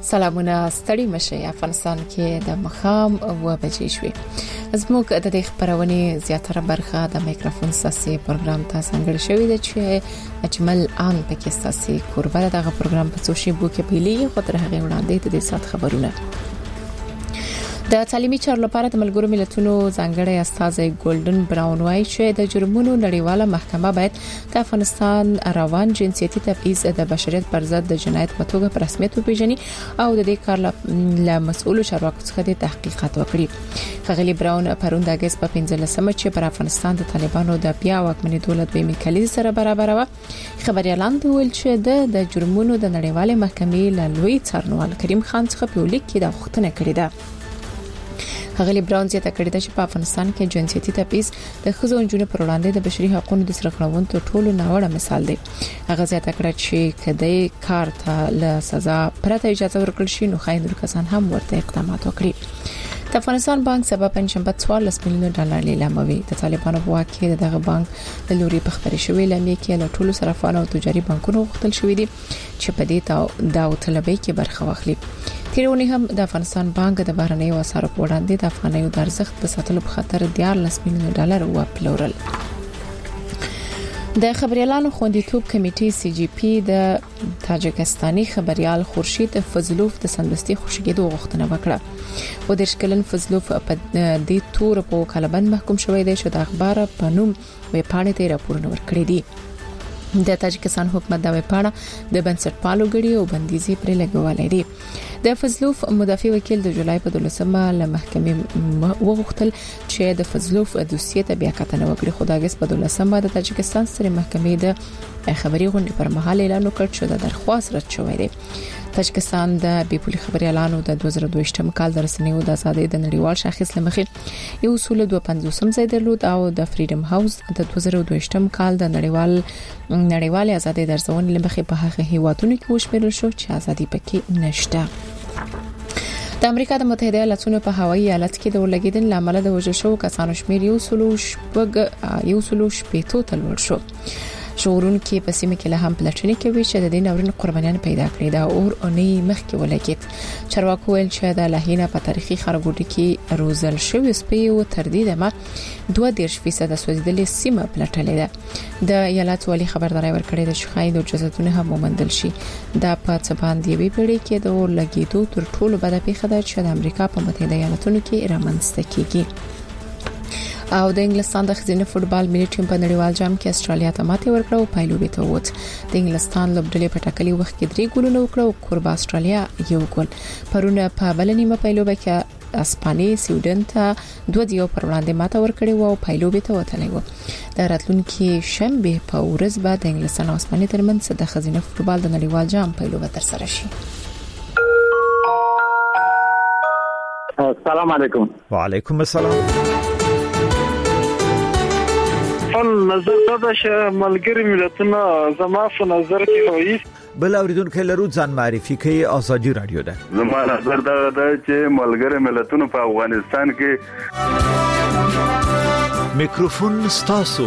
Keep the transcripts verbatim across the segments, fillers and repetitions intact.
سلامونه ستړي مشه افغانستان کې د مخام و بجې شوې زموږ د دې خبرونه زیاتره برخه د میکروفون ساسي پروګرام ته څنګه شوې ده چې اجمل ان پکې ساسي قربانه دغه پروګرام په سوشي بو کې پیلي خو تر هغه وړاندې د سات خبرونه د تعلیمي چارو لپاره د ملګرو ملتونو ځانګړی استازی ګولډن براون وايي چې د جرمونو نړیواله محکمه باید د افغانستان روان جنسيتي تبعیض د بشریت پر ضد د جنایت په توګه په رسمیت وپیژني او د دې کار له مسؤلو چارواکو څخه د تحقیقات وکړي. خغلی براون پرون د اگست په پنځلسمه چې پر افغانستان د طالبانو د بیا واکمنۍ دولت به میکالیز سره برابر و خبريالان ویل چې د جرمونو د نړیواله محکمې له لوی څارنوال کریم خان څخه په لیک کې د غوښتنه کړې ده. خغلی براون زیاته کړې ده چې په افغانستان کې جنسيتي تبعیض د ښځو او نجونو پر وړاندې د بشري حقوقو د سرغړونې تر ټولو ناوړه مثال دی. هغه زیاته کړه چې کدی کار ته له سزا پرته اجازه ورکړل شي نو خاين کسان هم ورته اقدامات وکړي. د افغانستان بانک سبا پنځشنبه څوارلس میلیون ډالر لیلاموي. د طالبانو په واک کې دغه بانک د لوري په خبري شوې لامل کې له ټولو صرافانو او تجاري بانکونو غوښتل شوې دي چې په دې داوطلبۍ کې برخه واخلي. تیرونی هم د افغانستان بانک د بهرنیو اسعارو په وړاندې د افغانیو د ارزښت د ساتلو په خاطر دیارلس میلیون ډالر وپلورل. د خبريالانو خوندیتوب کمیټې سی جی پی د تاجکستاني خبريال خورشید فضلوف د سندستي خوشګېدو غوښتنه وکړه. و د شکلن فضلوف په دې تور په کلبند محکوم شوی دی چې د اخبار په نوم وې پاڼې ته راپورونه ورکړي دي. د تاجکستان حکومت د وپاړه د بنسټپالو غړي او بنديزي پر لګولې دي. د فضلوف مدافع وکیل د جولای په دولسمه له محکمې وغوښتل چې د فضلوف دوسیه ته بیا کتنه وکړي. خو د اگست په دولسمه د تاجکستان سره محکمې د خبري غونډې پر مهال اعلان وکړ چې د درخواست رد شوی دی. تاجکستان د بیپولي خبريالانو د دوه زره دوه کال د رسنیو د ازادۍ د نړیوال شاخص لمخې یو اصول دوه پنځوسم ځای درلود او د فریډم هاوس د دوه زره دوه کال د نړیوال نړیوال ازادۍ درځونې لمخې په هغه هیوادونو کې وشمیرل شو چې ازادي پکې نشته. د امریکا د متحده ایالاتونو په هوایي ایالت کې د ورلګیدن لامل د وژل شو کسانو شمیر یو سلو شپږ یو سلو شپېتو ته لوړ شو. شورون کې په سیمه کې له هم پلټنې کوي چې د دې نورن قربانیان پیدا کړي دا اور اونۍ مخ کې ولګید. چارواکو ویل چې د لهینه په تاریخي خرګوټي کې روزل شوی سپي او تردید ما دوه دیرش فیصد سوځیدلې سیمه پلټلې ده. د ایالت والی خبرداري ورکړې ده چې خاید او جزاتونه هم ومندل شي. دا په څه باندې وی پیړۍ کې د اور لګیدو تر ټولو بده پیښه ده چې د امریکا په متحده ایالاتونو کې رامنځته کیږي. او د انګلستان د خزینه فوتبال ملي ټیم په نړیوال جام کې استرالیا ته ماته ورکړه او پایلوبې ته ووت. د انګلستان لوبډلې په ټاکلي وخت کې درې ګولونه وکړه او قربا استرالیا یو ګول. پرونه په بلنیمه پایلوبه کې اسپاني سویډن ته دوه دیو پر وړاندې ماته ورکړه او پایلوبې ته وتلی و. د راتلونکي شنبه په ورځ به د انګلستان او اسپانیا ترمنځ د خزینه فوتبال د نړیوال جام پایلوبه تر سره شي. السلام علیکم. وعلیکم السلام. خپل نظر دا چې ملګری ملتونه زما په نظر کې وایي بل اوریدونکو لرو ځان معرفي کوي ازادي رادیو ده. زما نظر دا ده چې ملګری ملتونه په افغانستان کې میکروفون ستاسو.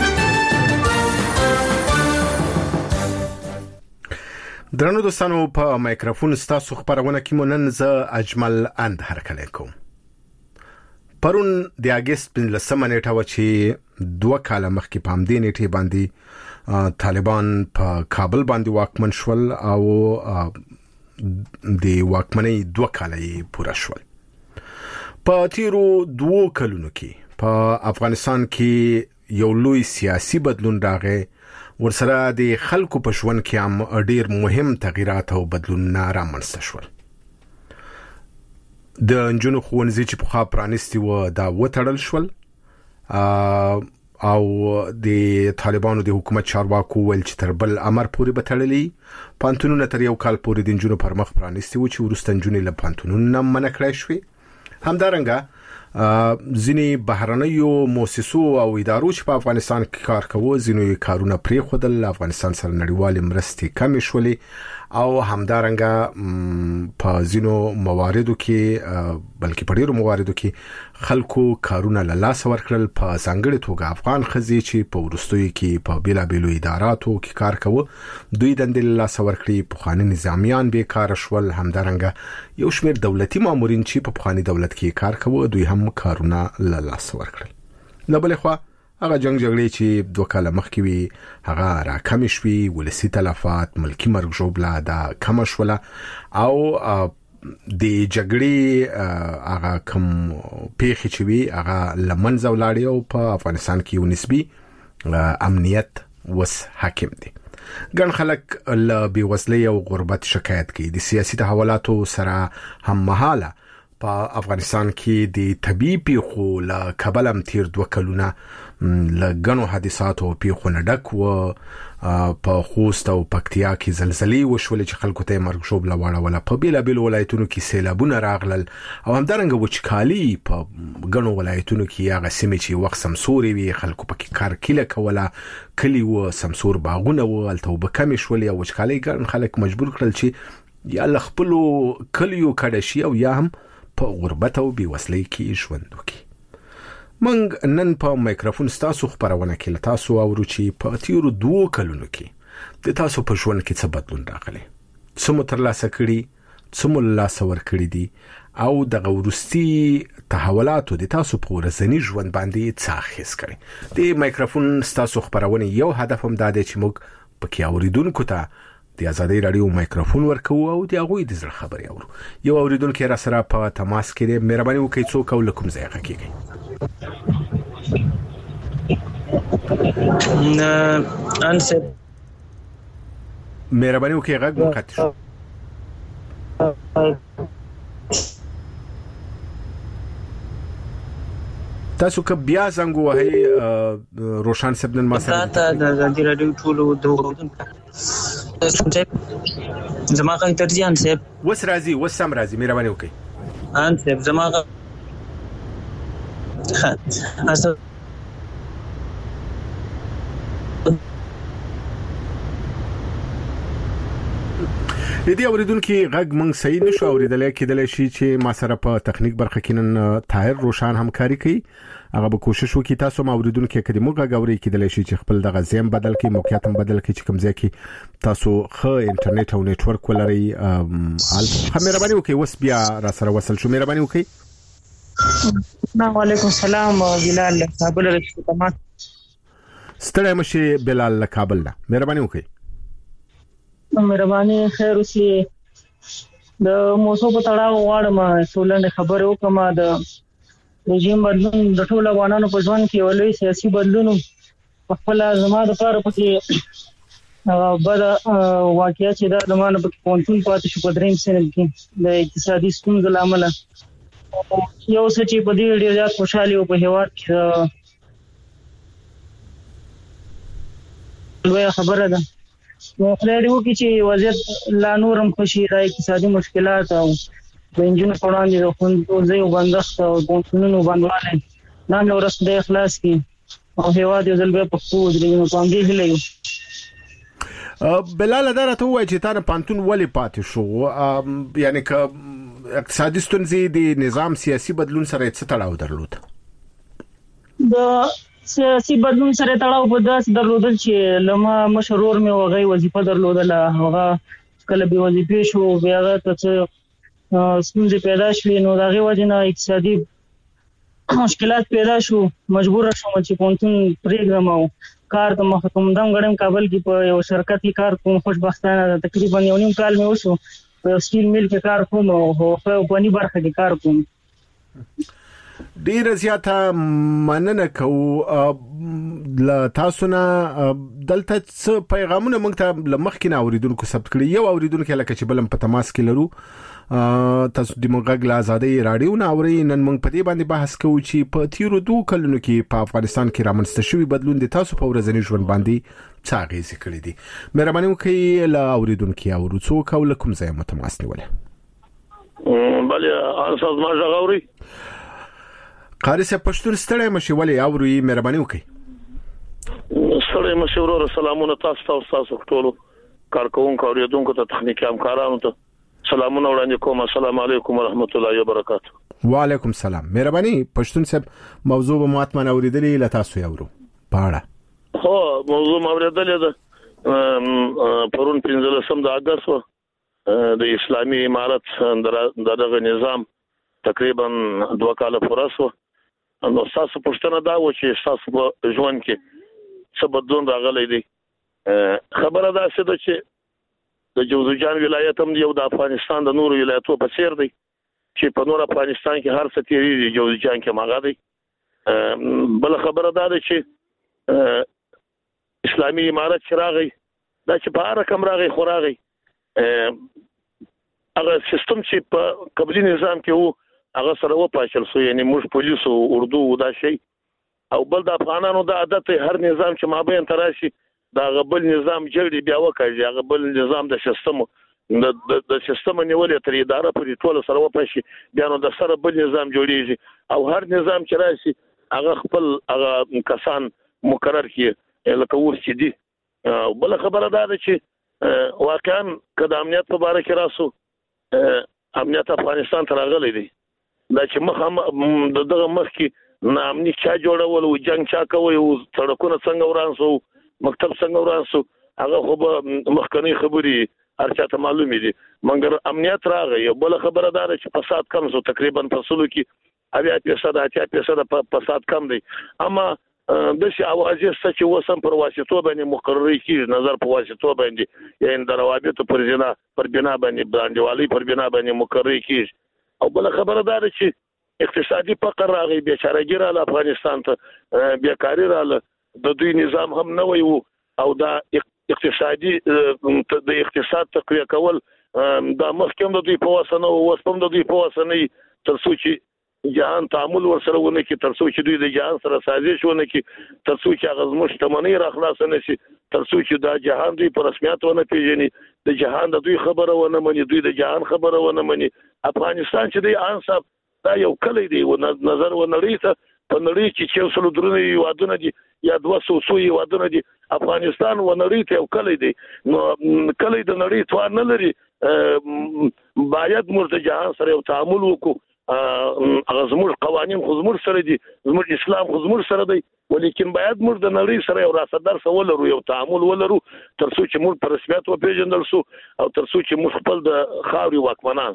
درنو دوستانو په میکروفون ستاسو خبرونه کې مونږ ز اجمل اند هرکلی کوم. پرون د اگست پنځلسمه نیټه و چې دوه کاله مخکې په همدې نیټه باندې طالبان په کابل باندې واکمن شول او د واکمنۍ دوه کاله پوره شول. په تیرو دوه کلونو کې په افغانستان کې یو لوی سیاسي بدلون راغی. ورسره د خلکو په ژوند کې هم ډیر مهم تغیرات او بدلونونه رامنځته شول. د انجونو خوونځي چې په خوا پرانیستي و دا وتړل شول او د طالبانو د حکومت چارواکو ول چې تر بل امر پورې بتړلي. پانتونونه تر یو کال پورې د انجونو پر مخ پرانیستي و چې ورسته انجونې له پانتونونو منع کړای شوې. همدارنګه ځینی بهرنیو مؤسسو او ادارو چې په افغانستان کې کار کوي ځینی کارونه پرې خودل افغانستان سره نړیوال مرستې کم شولې او همدارنګه په ځینو مواردو کې بلکې په ډیرو مواردو کې خلکو کارونه له لاس ورکړل په ځانګړي توګه افغان خزي چې په ورستوي کې په بیلابېلو اداراتو کې کار کوي دوی د لاس ورکړي په خاني نظامیان به کار شول همدارنګه یو شمېر دولتي مامورین چې په خاني دولت کې کار کوي دوی هم کارونه له لاس ورکړل نه بلخوا هغه جنگ جګړې چې دوه کاله مخکې وي هغه راکم شوي ولسی تلفات ملکی مرګ جوړه دا کم شوله او د جګړې هغه کم پیښې چې وي هغه لمنځه ولاړې او په افغانستان کې یو نسبی امنیت وس حاکم دي ګڼ خلک له بیوزلۍ او غربت شکایت کوي د سیاسي تحولاتو سره هم مهاله په افغانستان کې د طبيعي پیښو له کبل هم تیر دوه کلونه لګنو حادثات او پیښو نه ډک و په خوست او پکتیا کې زلزلې وشولې چې خلکو ته مرګ شوب لواړه ولا په بیل بیل ولایتونو کې سیلابونه راغلل او همدارنګه وچکالي په ګڼو ولایتونو کې هغه سیمې چې وخت سمسوري وي خلکو پکې کار کله کوله کلی و سمسور باغونه و الته وبکم شولې او وچکالي ګڼ خلک مجبور کړل چې یا لخپلو کلیو کډشي او یا هم په غربت او بیوسلۍ کې ژوند وکړي منګ نن په مایکروفون تاسو خبرونه کې تاسو اورو چې په تیرو دوه کلونو کې د تاسو په ژوند کې څه بدلون راغلی څه مو ترلاسه کړي څه مو لاسه ورکړي دي او د غورستي تحولاتو د تاسو په ورځني ژوند باندې څه اخیس کړي د مایکروفون تاسو خبرونه یو هدف هم دا دی چې موږ پکې اوریدونکو ته د ازادي رادیو مایکروفون ورکو او د هغوی د زړه خبرې اورو یو اوریدونکو را سره په تماس کې دی مهرباني وکړئ څوک او لکم ځای حقیقي نه انسه مهرباني وکړئ غږ مقطع شو تاسو که بیا زنګ وهي روشان سبنن ما سره د ازادي رادیو ټولو دوه زما غږ ترجیح ان سیب وس راځي وس سم راځي مهرباني وکړئ ان سیب زما غږ اصل د دې اوریدونکو غږ مونږ صحیح نشو اوریدلای کېدل شي چې ما سره په تخنیک برخه کې نن طاهر روشان همکاري کوي هغه به کوشش وکړي تاسو ما اوریدونکو کې کدي موږ غوړي کېدل شي چې خپل دغه زم بدل کړي موقعیت هم بدل کړي چې کوم ځای کې تاسو خو انټرنیټ او نتورک ولري حال مهرباني وکړئ وس بیا را سره وصل شو مهرباني وکړئ السلام علیکم سلام بلال کابل رښتیا تمام ستړی مشه بلال کابل مهرباني وکړئ مهرباني خیر اوسي د موضوع په تړاو غواړم ټولنه خبر وکم د رژیم بدلون د ټول افغانانو په ژوند کې ولې سیاسي بدلون په خپل زما د لپاره پکې بل واقعیا چې دا د مانه په پونتون پاتې شو په دریم سنل کې د اقتصادي ستونزو لامل یو څه چې په دې ډیر زیات خوشحالي او په هیواد کې لوی خبره ده نو خلارو کې چې وضعیت لا نورم خوشي راي اقتصادي مشکلات او د انجن قران دي خو زه یو بندښت او پونتونو باندې نن ورځ د اخلاص کې او هیواد یو ځل به په خو د نو باندې هلي بلال دا راته وایي چې تا پانتون ولې پاتې شو یعنی که اقتصادي ستونزې د نظام سیاسي بدلون سره څه تړاو درلود د سیاسي بدلون سره تړاو په داس درلودل چې لمه مشرور مې وغي وظیفه درلودله هغه کله به وظیفه شو بیا ته ستونزې پیدا شوې نو دغه وجنه اقتصادي مشکلات پیدا شو مجبور شوم چې پونتون پریګرام او کار ته مخکوم دم غړم کابل کې په یو شرکت کې کار کوم خوشبختانه تقریبا یو نیم کال مې وشو په سټیل میل کې کار کوم او په بني برخه کې کار کوم ډیر زیاته مننه کوو ل تاسو نه دلته څه پیغامونه موږ ته لمخکې نه اوریدونکو ثبت کړی یو اوریدونکو لکه چې بلم په تماس کې لرو تاسو د موږ غلا ازادي رادیو نه اوري نن موږ په دې باندې بحث کوو چې په تیرو دوه کلونو کې په افغانستان کې رامنځته شوی بدلون د تاسو په ورځني ژوند باندې څه اغیزه کړې دي مهرباني وکړئ ل اوریدونکو اورو څوک او لکم ځای متماس نیول بله اساس ما ژغوري قاری صاحب پښتون ستړی مشي ولې اوري مهرباني وکړئ. ستړی مشي ورور سلامونه تاسو ته تاسو ټول کارکونکو او ریدونکو ته تخنیکی همکارانو ته سلامونه وړاندې کوم. السلام علیکم ورحمت الله وبرکاتہ. وعلیکم السلام. مهرباني پښتون صاحب موضوع به ماتمن اوریدلې ل تاسو یورو پاړه. هو موضوع اوریدلې ده پرون پنځلسم د اگست د اسلامي امارت دغه نظام تقریبا دوه کال پوره شو. نو تاسو پښتنه دا و چې تاسو په ژوند کې څه بدلون راغلی دی. خبره دا څه ده چې د جوزجان ولایت هم یو د افغانستان د نورو ولایتونو په څیر دی چې په نور افغانستان کې هر څه تیری جوزجان کې ماغه دی. بل خبره دا ده چې اسلامي امارت شراغي دا چې په رقم راغی خوراغي هغه سیستم چې په قبلي نظام کې وو هغه سره و پاشل سو، یعنی موږ پولیس او اردو دا شي او بل د افغانانو د عادت هر نظام چې مابین تراشي دا غبل نظام جوړي بیا وکړي هغه بل نظام د سیستم د د سیستم نیولې تر اداره پورې ټول سره و پاشي بیا نو د سره بل نظام جوړیږي او هر نظام چې راشي هغه خپل هغه کسان مقرر کړي لکه ورسې دي. بل خبره دا ده چې واقعا کله امنیت په اړه کې راسو امنیت افغانستان ته راغلی دی دا چې مخ دغه مخ کې نامني چا جوړول او جنگ چا کوي او سړکونه څنګه ورانسو مکتب څنګه ورانسو هغه خو مخکنی خبري هرچاته معلومې دي مګر امنیت راغی. بل خبره دا ده چې فساد کم شو تقریبا په سلو کې اویا فیصد اتیا فیصد فساد کم دی. اما د شي اوازې چې وسم پر واسطو باندې مقرري کیږي نظر په واسطو باندې یعنی د روابط پر جنا پر بنا باندې باندې پر بنا باندې مقرري کیږي. او بل خبره دا ده چې اقتصادي فقر راغی بیچارهګي را افغانستان ته بیکاری را د دوی نظام هم نه وي او دا اقتصادي د اقتصاد تقویه کول دا مخکې د دوی په وسنه او وسپم د دوی په وسنه تر څو چې جهان تعامل ورسره ونه کې تر څو چې دوی د جهان سره سازش ونه کې تر څو چې غزمش تمنې را خلاص نه شي تر څو چې دا جهان دوی په رسمیت ونه پیژني د جهان د دوی خبره ونه مني دوی د جهان خبره ونه مني. افغانستان چې دی انصاف دا یو کلی دی و نظر و نړۍ ته په نړۍ کې چې وسلو درونه یوادونه دي یا دوه سو یوادونه دي افغانستان و نړۍ ته یو کلی دی. نو کلی د نړۍ توان نه لري باید موږ د جهان سره یو تعامل وکړو. هغه زموږ قوانين خو زموږ سره دي زموږ اسلام خو زموږ سره دی ولیکن باید موږ د نړۍ سره یو راسدار سوالرو یو تعامل ولرو تر څو چې موږ په رسمیت و پیژندل سو او تر څو چې موږ خپل د خاوري واکمنان.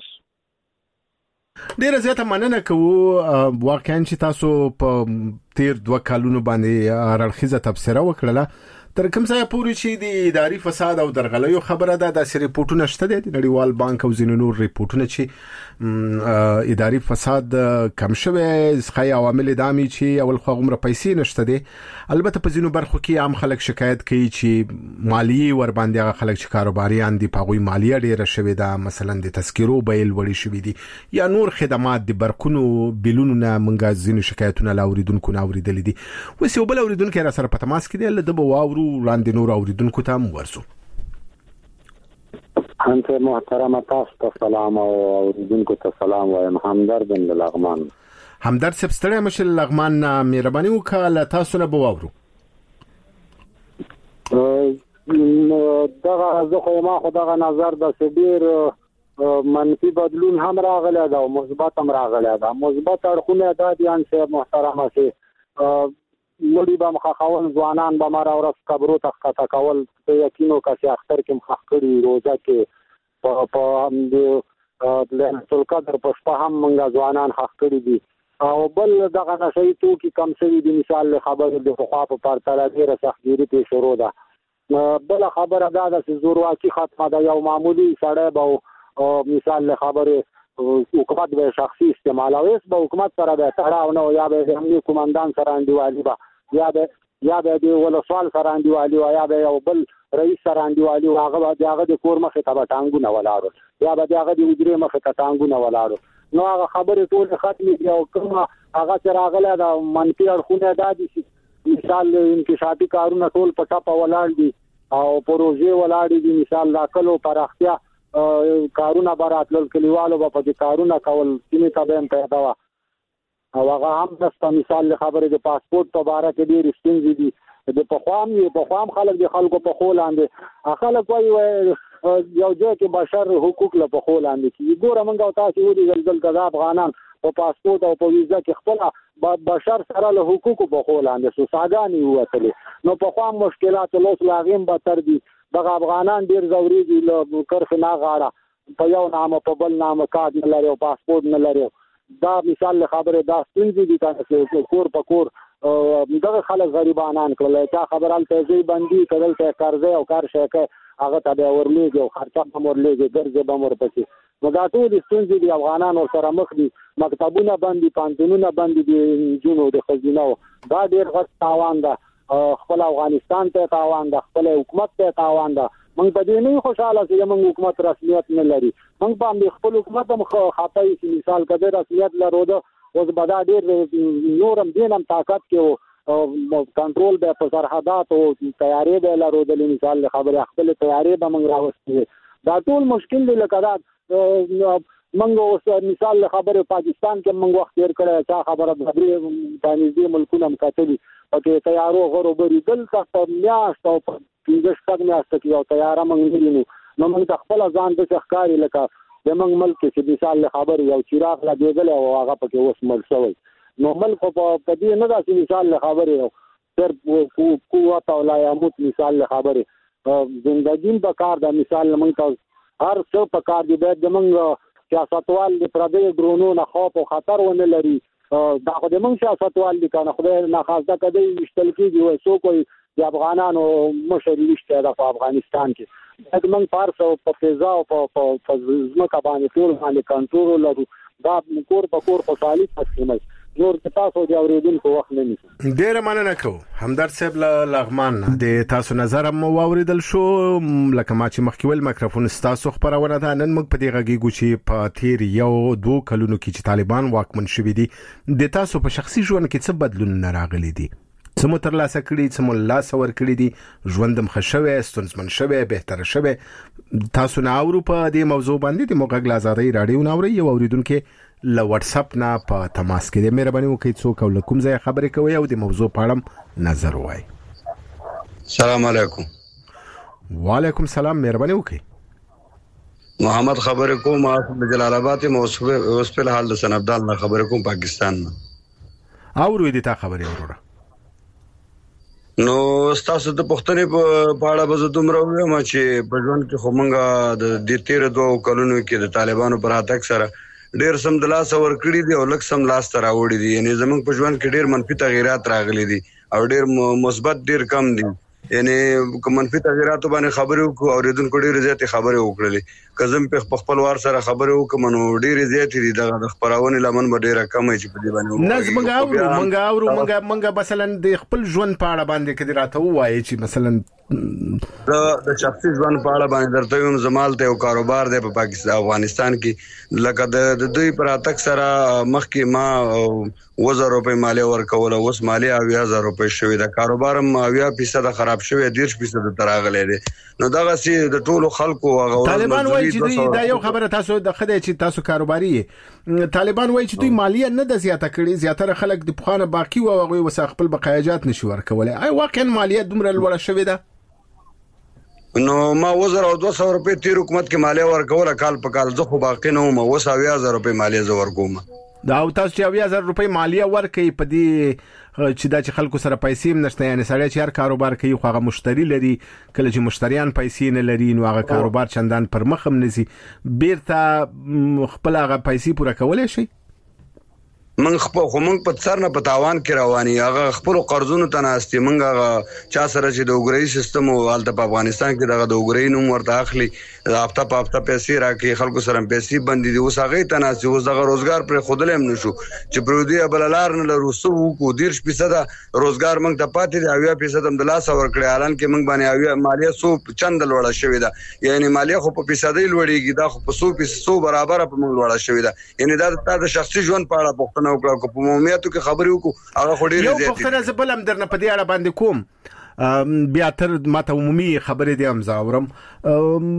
ډیره زیاته مننه کوو واقعا چې تاسو په تیر دوه کالونو باندې اړخیزه تبصره وکړه تر کوم ځای پورې چې د اداري فساد او درغلیو خبره ده د ریپورتونو شته د نړیوال بانک او ځینو نور ریپورتونه چې اداري فساد کم شوی ځکه عوامل دامي چې اول خو عمر پیسې نشته دي. البته په ځینو برخو کې عام خلک شکایت کوي چې مالی ور باندې هغه خلک چې کاروباریان دي په غوي مالیه ډیره شوی ده مثلا د تذکرو بیل وړي شوی دي یا نور خدمات د برکونو بیلونو نه منګه ځینو شکایتونه لاوریدونکو نه اوریدل دي. وسې وبل اوریدونکو را سره په تماس کې دي د بواورو وړاندې نور اوریدونکو ته هم ورسو. انت محترم تاسو ته سلام او اوریدونکو ته سلام وایم. همدرد بن لغمان. همدرد صاحب ستړی مشه لغمان مهرباني وکړه تاسو نه بواورو. دغه زه خو ما خو دغه نظر د سبیر منفي بدلون هم راغلی دا او مثبت هم راغلی دا. مثبت اړخونه دا دي ان محترم سي وړي به مخاخول ځوانان به مر اورس قبرو ته ښکته کول په یقینو کسي اختر کې مخ کړي روزه کې په په د لعنت القدر په شپه هم موږ ځوانان حق کړي دي او بل دغه نشي توکي کم شوی دي مثال خبره د خو په پرتله ډیره سختګيري په شروع ده. بل خبره دا ده چې زورواکي ختمه ده یو معمولی سړی به مثال خبره حکومت به شخصي استعمالوي به حکومت سره به تړاو نه یا به امنیتي کمانډان سره انډیوالي به یا به یا به د ولسوال سره انډیوالي یا به یو بل رئیس سره انډیوالي هغه به هغه د کور مخې ته ټانګونه ولاړو یا به هغه د وزیر مخې ته ټانګونه ولاړو. نو هغه خبره ټول ختمې دي او کومه هغه چې راغله د منفي اړخونه دا دي چې مثال انکشافي کارونه ټول په ټاپه ولاړ دي او پروژې ولاړ دي مثال لا کلو پراختیا کارونه براتل کلیوالو په دې کارونه کول سیمه ته به پیدا وا او هغه هم د مثال خبره د پاسپورت په اړه کې ډېر ستونزې دي د پخوام یې پخوام خلک د خلکو په خول باندې خلک وایي یو ځای کې بشر حقوق له په خول باندې کې ګوره موږ تاسو ودی زلزل کذا افغانان په پاسپورت او په ویزا کې خپل بشر سره له حقوق په خول باندې سو ساګانی وته نو په خام مشکلات لوس لاغیم به تر دي دغه افغانان ډیر زوري دي له کرخ نه غاړه په یو نامه په بل نامه کارت نه لري او پاسپورت نه لري دا مثال خبره دا ستونزې دي تاسو کور په کور دغه خلک غریبانان کړل تا خبره ال تیزی بندي کړل ته قرضه او کار شکه هغه ته ورلېږي او خرچه هم ورلېږي ګرځي به مور پکې نو دا ټول ستونزې دي افغانان ور سره مخ دي مکتبونه باندې پانتونونه باندې دي جنو د خزینه دا ډیر غټ تاوان ده خپل افغانستان ته تاوان ده خپل حکومت ته تاوان ده موږ په دې نه خوشاله چې موږ حکومت رسمیت نه لري موږ باندې خپل حکومت هم خاطی مثال کده رسمیت لرو ده اوس بدا ډیر نورم دینم طاقت کې کنټرول به په سرحدات او تیاری به لرو د مثال خبره خپل تیاری به موږ راوستي دا ټول مشکل دی لکه دا موږ اوس مثال خبره پاکستان کې موږ وخت تیر کړی چا خبره د دې ملکونو مکاتبي پکې تیارو غرو بری دلته په میاشت او په پنځه شپږ میاشت کې یو تیاره موږ وینو نو موږ د خپل ځان د ښکاری لکه د موږ ملک چې مثال خبره یو چراغ لګېدل او هغه پکې اوس مل شوی نو ملک په دې نه داسې مثال خبره تر قوت او لا یموت مثال خبره زندګی په کار د مثال موږ هر څه په کار دی د موږ سیاستوال د پردې درونو نه خوف او خطر ونه لري دا خو د موږ سیاستوال دي کنه خدای نه خاصه کدی وشتل کیږي وای سو کوئی د افغانانو مشر وشته د افغانستان کې د موږ فارس او په فضا او په ځمکه باندې ټول باندې کنټرول لرو دا کور په کور په خالي تقسیمای نور تاسو د اوریدونکو وخت نه نیسئ ډیر مننه کوم همدرد صاحب لغمان د تاسو نظر مو واوریدل شو لکه ما چې مخکې ول میکروفون تاسو خبرونه ده نن موږ په دې غږیږو چې په تیر یو دوه کلونو کې چې طالبان واکمن شوي دي د تاسو په شخصي ژوند کې څه بدلون نه راغلي دي څه مو ترلاسه کړي څه مو لاسه ورکړي دي ژوندم خښوي ستونزمن شوي بهتر شوي تاسو نه اورو په دې موضوع باندې د موږ آزادۍ رادیو ناوري یو اوریدونکو له واتس اپ نه په تماس کې د مهرباني وکړئ څوک او کوم ځای خبرې کوي او د موضوع په اړه نظر وایي السلام علیکم وعلیکم السلام مهرباني وکړئ محمد خبرې کوم د جلال آباد موصوفه اوس په حال د سن عبدال نه خبرې کوم پاکستان نه او روي دي تا خبرې وروره نو تاسو د پښتنې په اړه به زه دومره وایم چې په ژوند کې خو مونږه د دې تیر دوه کلونو کې د طالبانو پر هاتک سره ډیر سم د لاس ور کړی دي او لک سم لاس تر راوړي دي یعنی زمونږ په ژوند کې ډیر منفي تغیرات راغلي دي او ډیر مثبت ډیر کم دي یعنی کوم منفي تغیرات باندې خبرې وکړو او ریدونکو ډیر زیات خبرې وکړلې کزم په خپل وار سره خبرې وکم نو ډیر زیات دي د خبرونه لمن به ډیره کم چې په دې باندې نظم غاورو مونږ اورو مونږ مونږ مثلا د خپل ژوند په اړه باندې کدي راته وایي چې مثلا د د شخصي ژوند په اړه باندې درته یم زمال ته او کاروبار دی په پاکستان افغانستان کې لکه د دوی پر اتک سره مخکې ما وزر روپے مالیه ورکول او اوس مالیه اویا هزار روپے شوې د کاروبار هم اویا فیصد خراب شوې ډیر فیصد تراغلې دي نو دغه سي د ټولو خلکو هغه طالبان وایي چې دا یو خبره تاسو د خدای چې تاسو کاروباري طالبان وایي چې دوی مالیه نه د زیاته کړي زیاتره خلک د پخوانه باقی او هغه وسه خپل بقایجات نشي ورکولای ای واقعا مالیه دومره لوړه شوې ده نو ما وزر او دوه سوه روپے تیر حکومت کې مالیه ورکول کال په کال زه خو باقی نه وم اوس اویا هزار روپے مالیه زه ورکوم دا او تاسو چې اویا هزار روپے مالیه ورکړي په دې چې دا چې خلکو سره پیسې هم نشته یعنی سړی چې هر کاروبار کوي خو هغه مشتری لري کله چې مشتریان پیسې نه لري نو هغه کاروبار چندان پر مخ هم نسی بیرته خپل هغه پیسې پوره کولای شي من خپل خو من په سر نه په تاوان کې رواني هغه خپل قرضونو ته ناستي من هغه چا سره چې د وګړي سیستم او حالت په افغانستان کې دغه د وګړي نوم ورته اخلي هفته په هفته پیسې راکې خلکو سره پیسې بندي دي اوس هغه ته ناستي اوس دغه روزګار پر خودلې هم نشو چې پرودي بللار نه لرو سو کو ډیر فیصد روزګار موږ ته پاتې دی اویا فیصد هم د لاس ور کړی اعلان کې موږ باندې اویا مالیه سو چند لوړه شوې ده یعنی مالیه خو په فیصدي لوړیږي دا خو په سو فیصد برابر په موږ لوړه شوې ده یعنی دا د شخصي ژوند په اړه نو کو په مومیاتو کې خبرې وکړو هغه خو ډېر زیات یو پختنه زبلم درنه په دې اړه باندې کوم بیا تر ماته عمومي خبرې دي هم زاورم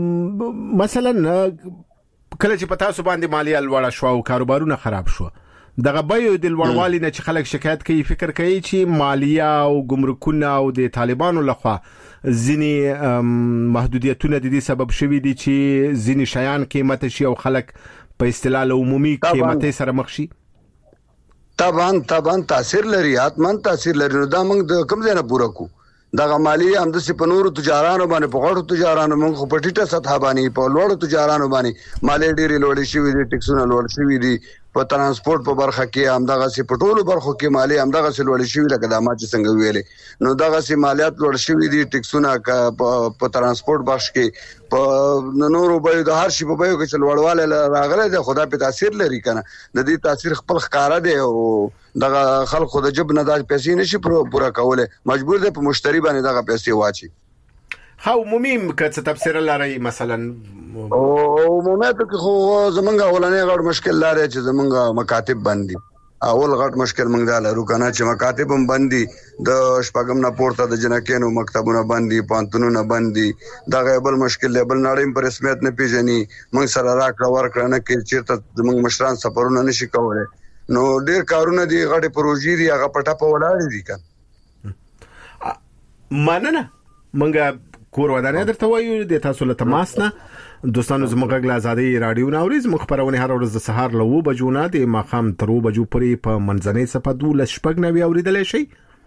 مثلا کله چې پتا سو باندې مالیه لوړه شو او کاروبارونه خراب شو دغه بایو د لوړوالي نه چې خلک شکایت کوي فکر کوي چې مالیه او ګمرکونه او د طالبانو لخوا ځینی محدودیتونه د دې سبب شوي دي چې ځینی شیان قیمت شي او خلک په اصطلاح عمومي قیمت سره مخ شي. طبعا طبعا تاثیر لري، اتمن تاثیر لري. دا موږ د کوم ځای نه پوره کو دغه مالی هم د سپنورو تجارانو باندې په غړو تجارانو موږ په ټیټه سطح باندې په لوړو تجارانو باندې مالی ډېری لوړې شوې دي، ټیکسونه لوړ شوي دي، په ترانسپورت په برخه کې هم دغه سي په ټولو برخو کې مالی هم دغه سي لوړې شوې لکه د ما چې څنګه ویلې نو دغه سي مالیات لوړ شوي دي، ټیکسونه په ترانسپورت بخش کې په نورو به د هر شي په بيو کې لوړواله راغله ده، خدا په تاثیر لري کنه. د دې تاثیر خپل ښکارا دی او دغه خلکو د جب نه د پیسې نشي پوره کوله، مجبور دي په مشتری باندې دغه پیسې واچي. خو عمومي کڅ تفسیر لري مثلا او عمومي ته خو زمونږ اولنې غړ مشکل لري چې زمونږ مکاتب باندې اول غټ مشکل موږ دا لرو کنه چې مکاتب هم باندې د شپږم نه پورته د جنکینو مکتبونه باندې پانتونونه باندې دا غیبل مشکل لیبل نړۍ پر رسمیت نه پیژني، موږ سره راکړه ورکړه نه کې چیرته زمونږ مشران سفرونه نشي کولای، نو ډیر کارونه دي غټه پروژې دي هغه پټه په ولاړ دي کنه. مننه منګه کور ودانه درته وایو د تاسو له تماس نه دوستانو زموږ غږ ازادي رادیو ناوريز مخبرونه هر ورځ د سهار له و بجو نه د ماخام تر و بجو پورې په منځنۍ صفه دوه شپږ نوي اوریدل شي.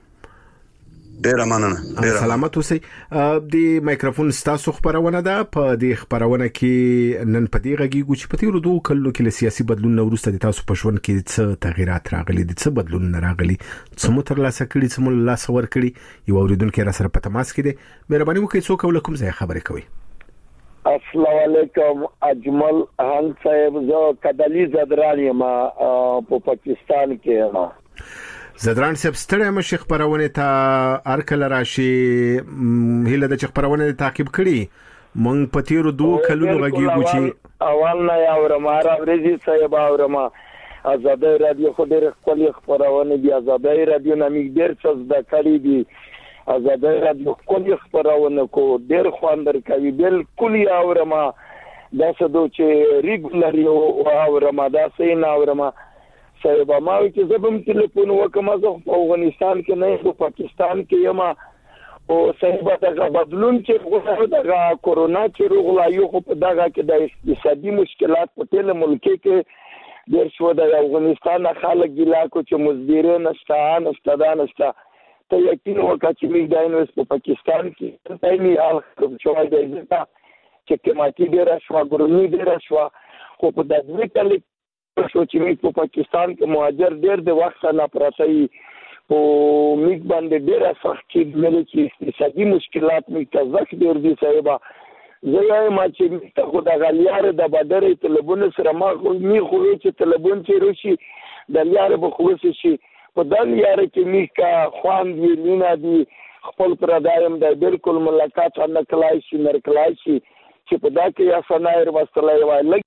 ډیر مننه، ډیر سلامت اوسئ. د مایکروفون ستاسو خبرونه ده. په دې خبرونه کې نن په دې غږی ګو چې په تیرو دوه کلو کې سیاسي بدلون وروسته د تاسو په ژوند کې څه تغیرات راغلي دي، څه بدلون راغلي، څه مو تر لاسه کړی، څه مو لاسه ور کړی. یو اوریدونکو را سره په تماس کې دي، مهرباني وکړئ څوک ولکم ځای خبرې کوي. السلام علیکم اجمل خان صاحب، زه کدلی زدران یم په پاکستان کې یم. زدران صاحب ستړی مشه خبرونه ته ارکل راشي هله د خبرونه تعقیب کړي مونږ په تیرو دوه کلونو غږیږو چې اول نه اورم رضی صاحب اورم آزادۍ رادیو خو ډېر خپل خبرونه دي، آزادۍ رادیو نامې ډېر څه د کړي دي، آزادۍ رادیو خپل خبرونه کو ډېر خواندر کوي، بالکل اورم دا څه دوی چې ریګولر اورم دا څه نه اورم صاحب. ما چې زبم ټلیفون وکم زه په افغانستان کې نه په پاکستان کې یم او صاحب دا بدلون چې غوښه دا کورونا چې روغلایو خو په دغه کې د اقتصادي مشکلات په ټول ملک کې ډېر شو د افغانستان خلک ګیلا کو چې مزدورین نشته نشته نشته ته یقین وکړه چې موږ د انوس په پاکستان کې دایمي حال شوی دی چې قیمتي ډېر شو ګرمي ډېر شو خو په دغه کې شو چې موږ په پاکستان کې مهاجر ډېر د وخت نه پراته او موږ باندې ډېر سخت چې ملي چې اقتصادي مشکلات موږ ته زخ ډېر دي صاحب. زه یې ما چې ته خو د غلیار د بدرې تلبون سره ما خو می خو چې تلبون چې روشي د لیار به خلوص شي په دل یاره کې موږ کا خوان دی لینا دی خپل پر دایم د بالکل ملاقات نه کلای شي نر کلای شي چې په دا کې یا فنایر وسلای وای.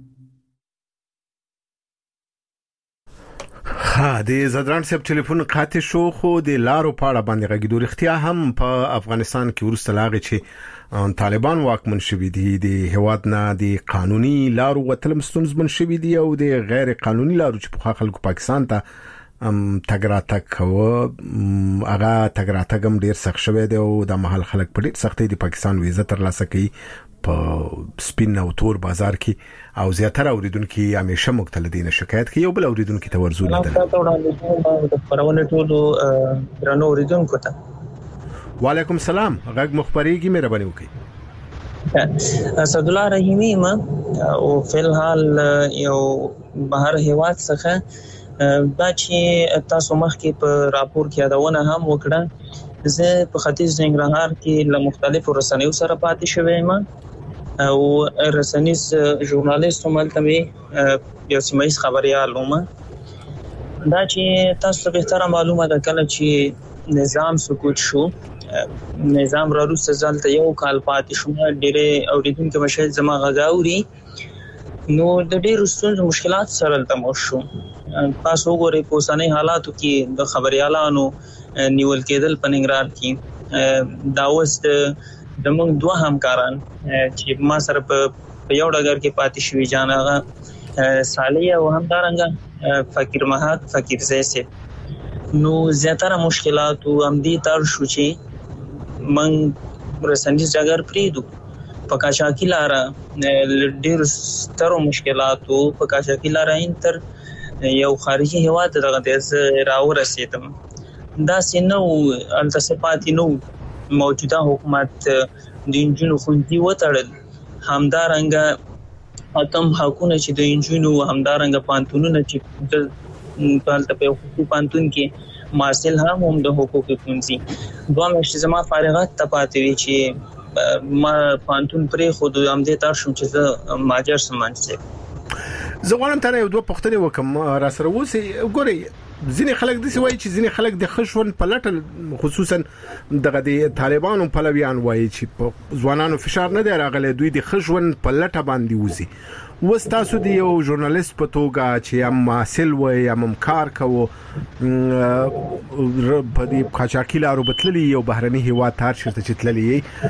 ها د زدران صاحب ټلیفون قاطع شو خو د لارو پاړه باندې غږیدو رښتیا هم په افغانستان کې ورسته لاغه چې طالبان واکمن شوي دي د هواد نه د قانوني لارو وتل مستنزمن شوي دي او د غیر قانوني لارو چې په خلکو پاکستان ته تګراتک کوي هغه تګراتک هم ډیر سخت شوی دی او د محل خلک په ډیر سختۍ د پاکستان ویزه تر لاسه کوي په سپین او تور بازار کې او زیاتره اوریدونکو همیشه مختلفین شکایت کوي او بل اوریدونکو ته ورزول دي. تاسو وړاندې پرونه ټولو درنو اوریدونکو ته وعلیکم السلام غږ مخبريږي مهرباني وکړئ. اسد الله رحیمی ما او فلحال یو بهر هیواد څخه دا چې تاسو مخکې په راپور کې یادونه هم وکړه زه په ختیځ ننګرهار کې له مختلفو رسنیو سره پاتې شوم او رسنیز ژورنالیست هم تمه یو سیمایي خبريال وم. دا چې تاسو به تر معلومه ده کله چې نظام سقوط شو نظام را روسه ځلته یو کال پاتې شو ډېر اوریدونکو مشه زما غاوري نو د ډېر ستونزو مشکلات سره تم شو. تاسو وګورئ په اوسنۍ حالاتو کې د خبريالانو نیول کېدل په ننګرهار کې دا اوس د موږ دوه همکاران چې ما سره په یو ډګر کې پاتې شوي جان هغه صالح او همدارنګه فقیر مهات فقیر زیسه نو زیاتره مشکلات او امدی تر شو چې من رسنیز جګر پریدو په کاشاکی لاره ډېر سترو مشکلاتو په کاشاکی لاره انتر یو خارجي هیواد دغه د راو رسیدم دا سينو التصفات نو موجوده حکومت د انجینو خوندي وټړل همدارنګه اتم حقونه چې د انجینو همدارنګه پانتونونه چې د پالته په حقوقي پانتون کې مارسل هم هم د حقوقي پونځي دوه مشت زما فارغات تپاتې وی چې ما پانتون پرې خود هم دې تر شم چې ماجر سمانځي زه غواړم ته یو دوه پوښتنې وکم را سره وسی ګوري ځینې خلک د سوي چې ځینې خلک د خشون په لټل خصوصا دغه د طالبانو په لویان وایي چې ځوانانو فشار نه دی راغلی دوی د خشون په لټه باندې وزي وستاسو دی یو ژورنالیست په توګه چې هم حاصل وي هم کار کوو په دې قاچاقي لارو بتللی یو بهرني هیواد تار شرط چې تللی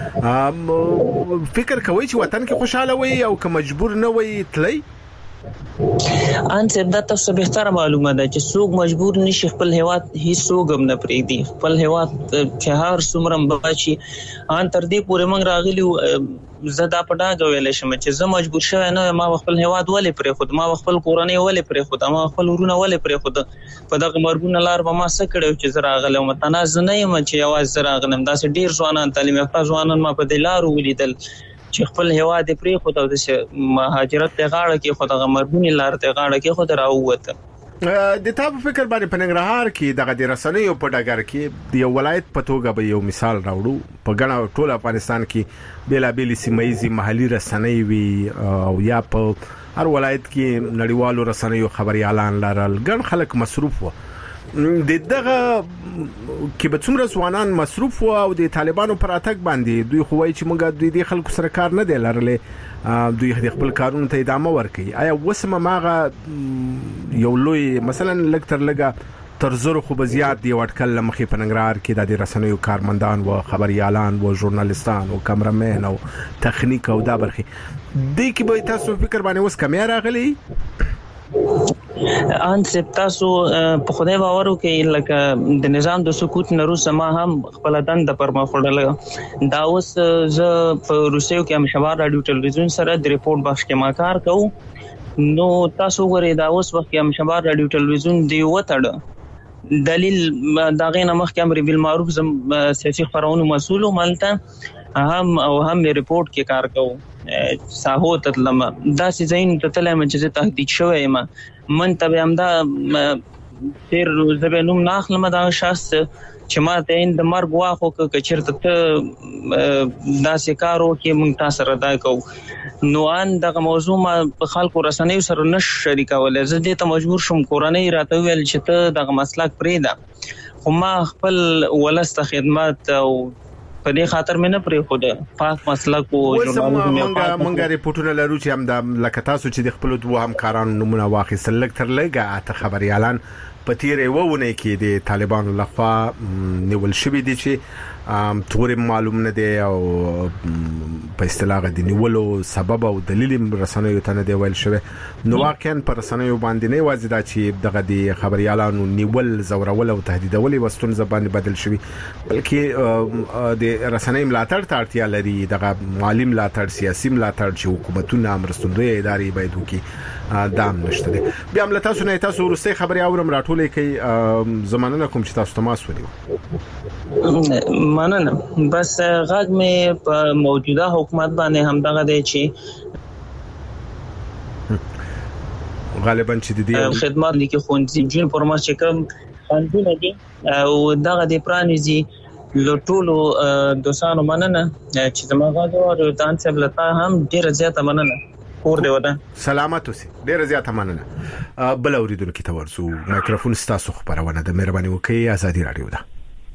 فکر کوي چې وطن کې خوشاله وي او که مجبور نه وي تللی ان څه د تاسو به تر معلومه ده چې څوک مجبور نشي خپل هیواد هیڅ څوک هم نه پریږدي خپل هیواد چې هر څومره بچي ان تر دې پورې موږ راغلی زدا پټا غوېل شم چې زه مجبور شوم نه ما خپل هیواد ولې پرې خود ما خپل کورنۍ ولې پرې خود ما خپل ورونه ولې پرې خود په دغه مرګونه لار به ما څه کړو چې زه راغلم متناز نه یم چې یواز زه راغلم دا سه ډیر ځوانان تعلیم یافته ځوانان ما په دلارو ولیدل چې خپل هیواد پرې خود او د مهاجرت ته غاړه کې خود غ مرګونی لار ته غاړه کې خود راووته د تاسو فکر باندې په ننګرهار کې دغه د رسنیو په ډګر کې د یو ولایت په توګه به یو مثال راوړو په ګڼه ټول افغانستان کې بیلابېل سیمایي محلي رسنۍ وي او یا په هر ولایت کې نړیوالو رسنیو خبريالان لرل ګڼ خلک مصروف وو د دغه کې به څومره ځوانان مصروف وو او د طالبانو پر اتک باندې دوی خو وایي چې موږ دوی د خلکو سره کار نه دی لرلې دوی د خپل کارونو ته ادامه ورکړي آیا وسمه ماغه یو لوی مثلا لکتر لګه تر زر خو بزیات دی وټکل مخې په ننګرهار کې د رسنیو کارمندان او خبريالان او ژورنالستان او کیمرامین او تخنیک او دا برخي د کی به تاسو فکر باندې اوس کمه راغلي ان سپتاسو په خدای باور وکي لکه د نظام د سکوت نرو سما هم خپل دند پر ما خړل دا اوس ز په روسیو کې هم شوار رادیو ټلویزیون سره د ریپورت بخش کې ما کار کوم نو تاسو غره دا اوس وخت کې هم شوار رادیو ټلویزیون دی وټړ دلیل دا غینه مخ کې امر بالمعروف سیاسي خبرونو مسؤل مالته هم او هم ریپورت کې کار کوم ساهو تطلم دا سي زين تطلم چې تهدید شوی ما من تبه امدا تیر زبنوم ناخلم دا شخص چې ما ته اند مرګ واخو ک چرته دا سکارو کې مونږ تاسو را دا کو نو ان دغه موضوع ما په خلکو رسنیو سره نش شریکول زه دې ته مجبور شوم کورنۍ راته ویل چې ته دغه مسلک پرې ده خو ما خپل ولست خدمات او په دې خاطر مې نه پرې خو ده پاک مسلک او ژورنالیزم مونږه مونږه ریپورتونه لرو چې هم د لکه تاسو چې د خپل دوه همکارانو نمونه واخیستل لکه تر لګه اته خبريالان په تیرې وونه کې د طالبانو لخوا نیول شوی دي چې تور معلوم نه دی او په اصطلاح د نیولو سبب او دلیل رسنیو ته نه دی ویل شوی نو واقعا پر رسنیو باندې نه وځي دا چې دغه د خبريالانو نیول زورول او تهدیدول وستون زبان بدل شوی بلکې د رسنیو ملاتړ ته اړتیا لري دغه مالی ملاتړ سیاسي ملاتړ چې حکومتونه امرستندوی ادارې باید وکړي دام نشته دي بیا هم تاسو نه تاسو ورسته خبري اورم راټولې کوي زمانه کوم چې تاسو تماس ونیو مننه بس غږ مې په موجوده حکومت باندې هم دغه دی چې غالبا چې د دې خدمات لیکي خونځي جون پرما چې کوم قانون دي او دغه د پرانیزي لټولو دوسانو مننه چې زموږ غواړو دان څه بلتا هم ډیر زیاته مننه کور دی ودا سلامت اوسې ډیر زیاته مننه بل اوریدونکو ته ورسو مایکروفون ستاسو خبرونه د مهرباني وکي ازادي رادیو ده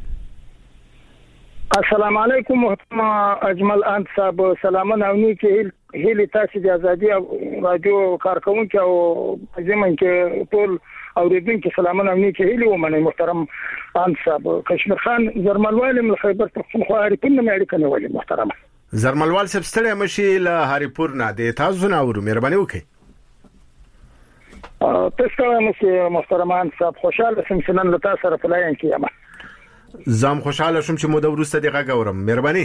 السلام علیکم محترم اجمل انت صاحب سلامونه او نیکی هلي تاسو د ازادي رادیو کارکونکو او زمون کې ټول اوریدونکو سلامونه او نیکی هلي ومنه محترم انت صاحب کشمیر خان زرملوال من خیبر پختونخوا اړیکې نه اړیکې نه ولې محترم زرملوال سب ستړي مشي له هریپور نه د تاسو نه ورو مهرباني وکړئ تاسو کوم محترمان صاحب خوشاله سم سنن له تاسو سره فلاین کیما زم خوشاله شوم چې مو د ورسته دی غاورم مهرباني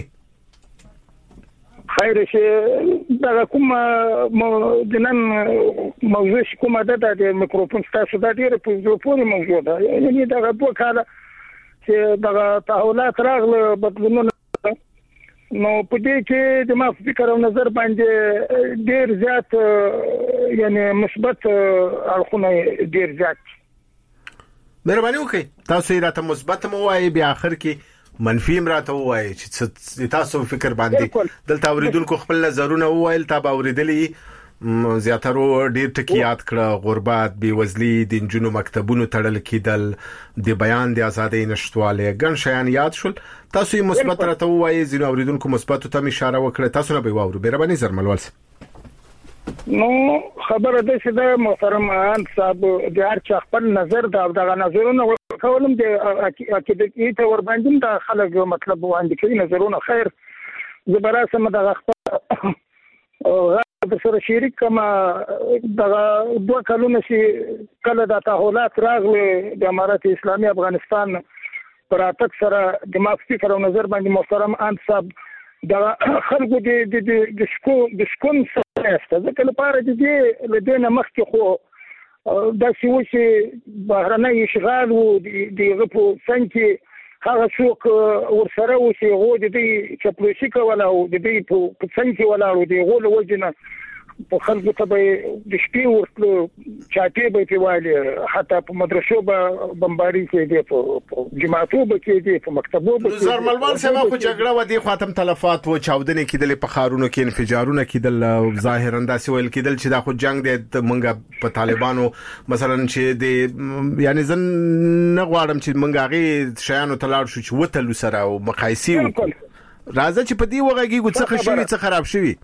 خیر چې دا کوم جنن موضوع کومه ده د میکروفون تاسو د ډیره په پورې موضوع ده یعنی دا په کاله چې دا تحولات راغله بدلونونه نو په دې کې د ما فکر او نظر باندې ډیر زیات یعنی مثبت اړخونه ډیر زیات مهرباني وکړئ تاسو یې راته مثبت مو وایي بیا اخر کې منفي راته وایي چې تاسو فکر باندې دلته اوریدونکو خپل نظرونه وایل تاسو اوریدلې زیاترو ډیر ټکیات کړه غربت بیوزلی د جنونو مکتبونو تړل کېدل د بیان د ازادۍ نشټواله ګڼ شیان یاد شول تاسو یې مثبت راته وایي زینو اوریدونکو مثبت ته اشاره وکړه تاسو نه به واورو مهرباني زرملوال نو خبره ده چې د محترم ان صاحب د هر چا خپل نظر دا دغه نظرونه کولم د اکیدې ته ور باندې د خلک مطلب وړاندې کوي نظرونه خیر زبره سم د خپل غږ سره شریک کما دغه دوه کلونه چې کله د تحولات راغله د امارات اسلامي افغانستان پر اتک سره د ما فکر او نظر باندې محترم ان صاحب د خلکو د د د سکو د سکون سره است ځکه لپاره د دې لدينا مخکې خو دا چې بهرنۍ اشغال او د غپو څنګه هغه څوک ورسره و چې غو د دې چپلوشي کوله او د دې په څنګه ولا او د غول وجنه په خلکو ته به د شپې ورتلو چاټې به پیوالي حتی په مدرسو به بمباري کېدي په جماعتو به کېدي په مکتبو به زرملوال سما خو جګړه و دي خاتم تلفات و چاودنې کېدل په خارونو کې انفجارونه کېدل ظاهرا داسې ویل کېدل چې دا خو جنگ دی منګه په طالبانو مثلا چې د یعنی زن نه غواړم چې منګه غي شیانو تلاړ شو چې وتلو سره او مقایسي راځي چې په دې وغږی څه شوی څه خراب شوی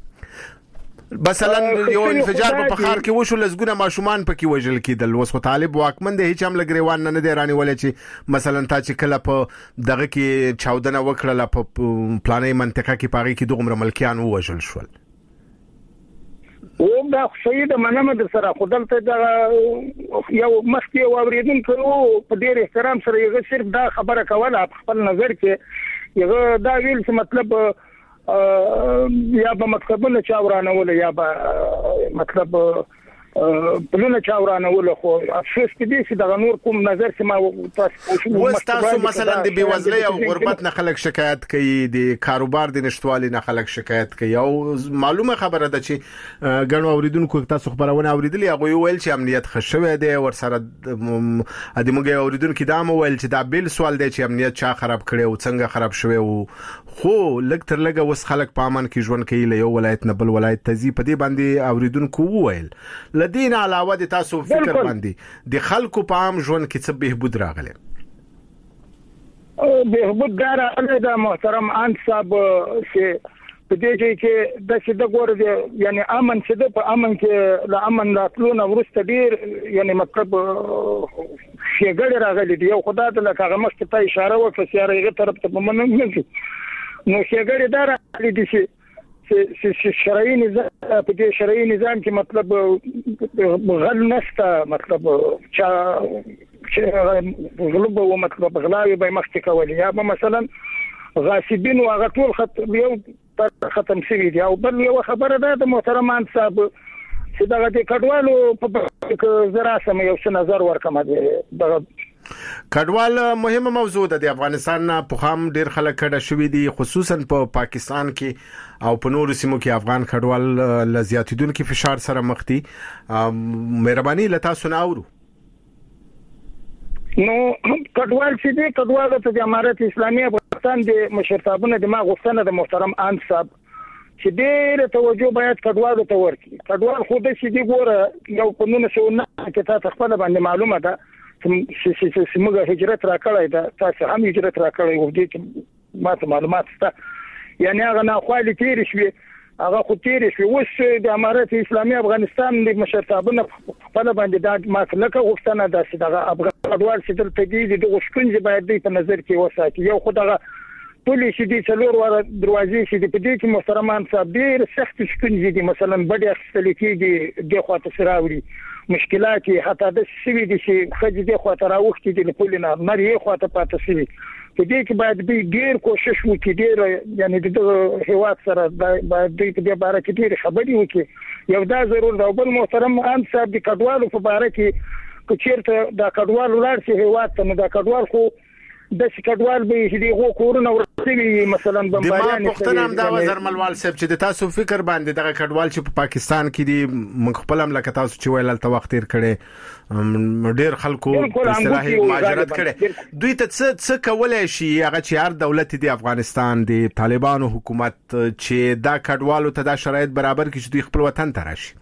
مثلا یو انفجار په خار کې وشو لزګونه ماشومان پکې وژل کېدل وس خو طالب واکمن دی هیڅ هم لګریوان نه دی رانی ولې چې مثلا تا چې کله په دغه کې چاودنه وکړه په پلانې منطقه کې پاري کې دومره ملکیان وژل شول او دا شهید منمه د سره خدلته دا یو مخکې واوریدونکو په ډېر احترام سره یو صرف دا خبره کوله خپل نظر کې یو دا ویل چې مطلب یا به مکتبونه چاورانه ول یا به مطلب پلونه چاورانه ول خو افسوس دې چې د نور کوم نظر چې ما تاسو تاسو مثلا د بیوزلۍ او غربت نه خلک شکایت کوي د کاروبار د نشټوالي نه خلک شکایت کوي او معلومه خبره ده چې ګڼو اوریدونکو تاسو خبرونه اوریدلې هغه ویل چې امنیت خښوي دی ور سره د موږ اوریدونکو دا مو ویل چې دا بیل سوال دی چې امنیت چا خراب کړي او څنګه خراب شوی او خو لږ تر لږه وس خلک په امن کې ژوند کوي له یو ولایت نه بل ولایت ته ځي په دې باندې اوریدونکو ویل لدین علاوه د تاسو فکر باندې د خلکو په عام ژوند کې څه بهبود راغله بهبود راغله د محترم ان صاحب چې په دې کې د څه د ګور دی یعنی امن چې د په امن کې له امن راتلونه ورسته ډیر یعنی مطلب شیګړ راغلي دی یو خدای ته لکه مخکې ته اشاره وکړه چې هغه طرف ته ومنم نو شیګړ دا راغلي دي چې چې شرعي نظام په دې شرعي نظام کې مطلب غل نشته مطلب چا چې غلب او مطلب غلاوي به مخکې کولې یا به مثلا غاصبین او هغه ټول خط یو ختم شوی دی او بل یو خبره ده د محترمان صاحب چې دغه د کډوالو په زرا سم یو څه نظر ورکمه دغه کډوال مهمه موضوع ده د افغانستان په خام ډیر خلک کډه شوی دي خصوصا په پا پاکستان کې او په نورو سیمو کې افغان کډوال لزیاتیدونکو فشار سره مخ دي مهرباني لتا سناورو نو کډوال چې دي کډوال ته د امارات اسلامي افغانستان د مشرتابونه د ما غوښتنه د محترم ان صاحب چې ډېر توجه باید کډوال ته ورکړي کډوال خو د سې دي ګوره یو قانون شو نه کې تاسو خپل باندې معلومه ده چې چې موږ هجرت راکړای دا تاسو هم هجرت راکړای وو دې ماته معلومات سته یعنی هغه نه خالي تیر شوی هغه خو تیر شوی اوس د امارات اسلامي افغانستان د مشرتابونه خپل باندې دا ماته لکه غوښتنه ده چې دغه افغان کډوال چې دلته دي د غوښتنې باید په نظر کې وساتي یو خو دغه پولیس دي څلور واره دروازې چې په دې کې محترمان صاحب ډېر سخت شکنجې دي مثلا بډې اخیستل کېږي د خواته سراوري مشکلات حتی د سوي دي چې خځې د خاطر اوختي د پولینا مری خاطر پاتې سوي په دې کې باید به ډیر کوشش وکړي ډیر یعنی د هیواد سره باید د دې باره کې ډیر خبرې وکړي یو دا ضرور دا بل محترم ان صاحب د کډوالو په باره کې کچیرته دا کډوال ولر چې هیواد ته دا کډوال خو د کډوال به چې دغه کورونه ورسوي مثلا بمبایان د ما پښتنه هم دا وزر ملوال صاحب چې د تاسو فکر باندې دغه کډوال چې په پاکستان کې دي مخ په لم لکه تاسو چې ویل تل وخت تیر کړي ډیر خلکو په اصطلاحي مهاجرت کړي دوی ته څه څه کولای شي هغه چې هر دولت دی افغانستان دی طالبانو حکومت چې دا کډوالو ته دا شرایط برابر کړي چې دوی خپل وطن ته راشي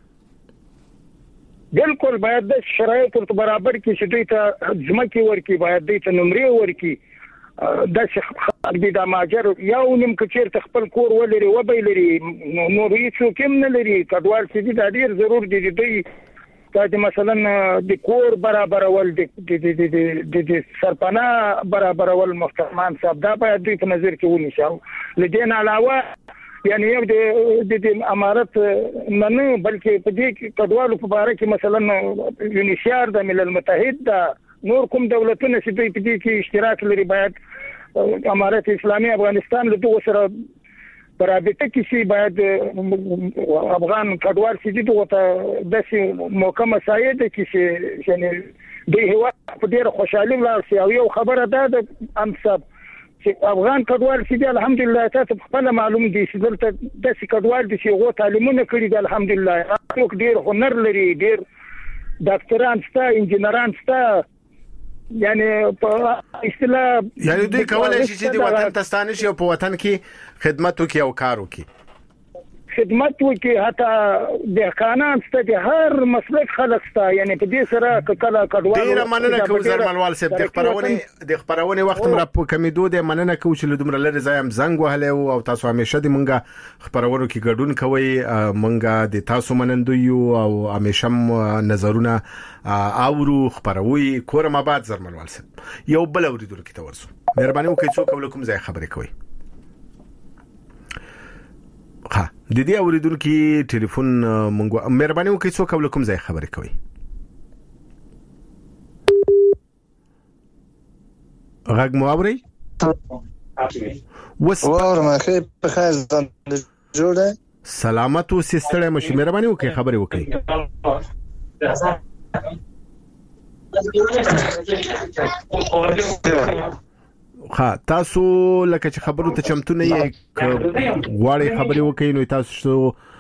بالکل باید د شرایطو برابر کې چې دوی ته ځمکې ورکړي باید دوی ته نمرې ورکړي د څه د ماجر یو نیم کچیر خپل کور ولري و به لري نو هیڅ کوم نه لري کډوال چې د ډیر ضرور دي دوی چې مثلا د کور برابر ول د د سرپنا برابر ول محترمان صاحب دا باید دوی په نظر کې ونیسو لدین علاوه یعنی یو د د امارت نه نه بلکې په دې کډوالو په اړه کې مثلا یونیسیار د ملل متحد د نور کوم دولتونو چې په دې کې اشتراک لري باید امارت اسلامي افغانستان له دغه سره برابطه کې شي باید افغان کډوال چې دغه ته د موقع مساعده کې شي یعنی د هوا په ډیره خوشاله ولر او یو خبره ده د امصاب چې افغان کډوال چې الحمدلله تاسو خپل معلوم دي چې دلته د کډوال دي چې غو تعلیمونه کړی دي الحمدلله هغه ډیر هنر لري ډیر ډاکټران ستا انجنیران ستا یعنی په اصطلاح یعنی دوی کولای شي چې د وطن تستانه شي او په وطن کې خدمت وکړي او کار وکړي خدمت وکړي حتی د قانون ست هر مسلک خلک ستا یعنی په دې سره کله کډوال ډیر مننه کوم زرمنوال صاحب د خبرونه د خبرونه وخت مر په کمیدو د مننه کوم چې لدمر لري زایم زنګ وهله او تاسو همیشه د مونږه خبرونو کې ګډون کوي مونږه د تاسو منندو یو او همیشه نظرونه اورو خبروي کورم آباد زرمنوال صاحب یو بل اوریدل کې تورسو مهرباني وکړئ څوک ولکم ځای خبرې کوي ها د دې اوریدونکو ټلیفون مونږ مهرباني وکړئ څوک ولکم ځای خبرې کوي غږ مو اوري وس ورما خیر په خیر ځان جوړه سلامت او سستړی مشه مهرباني وکړئ خبرې وکړئ ها تاسو لکه چې خبرو ته چمتو نه یې غواړي خبرې وکړئ نو تاسو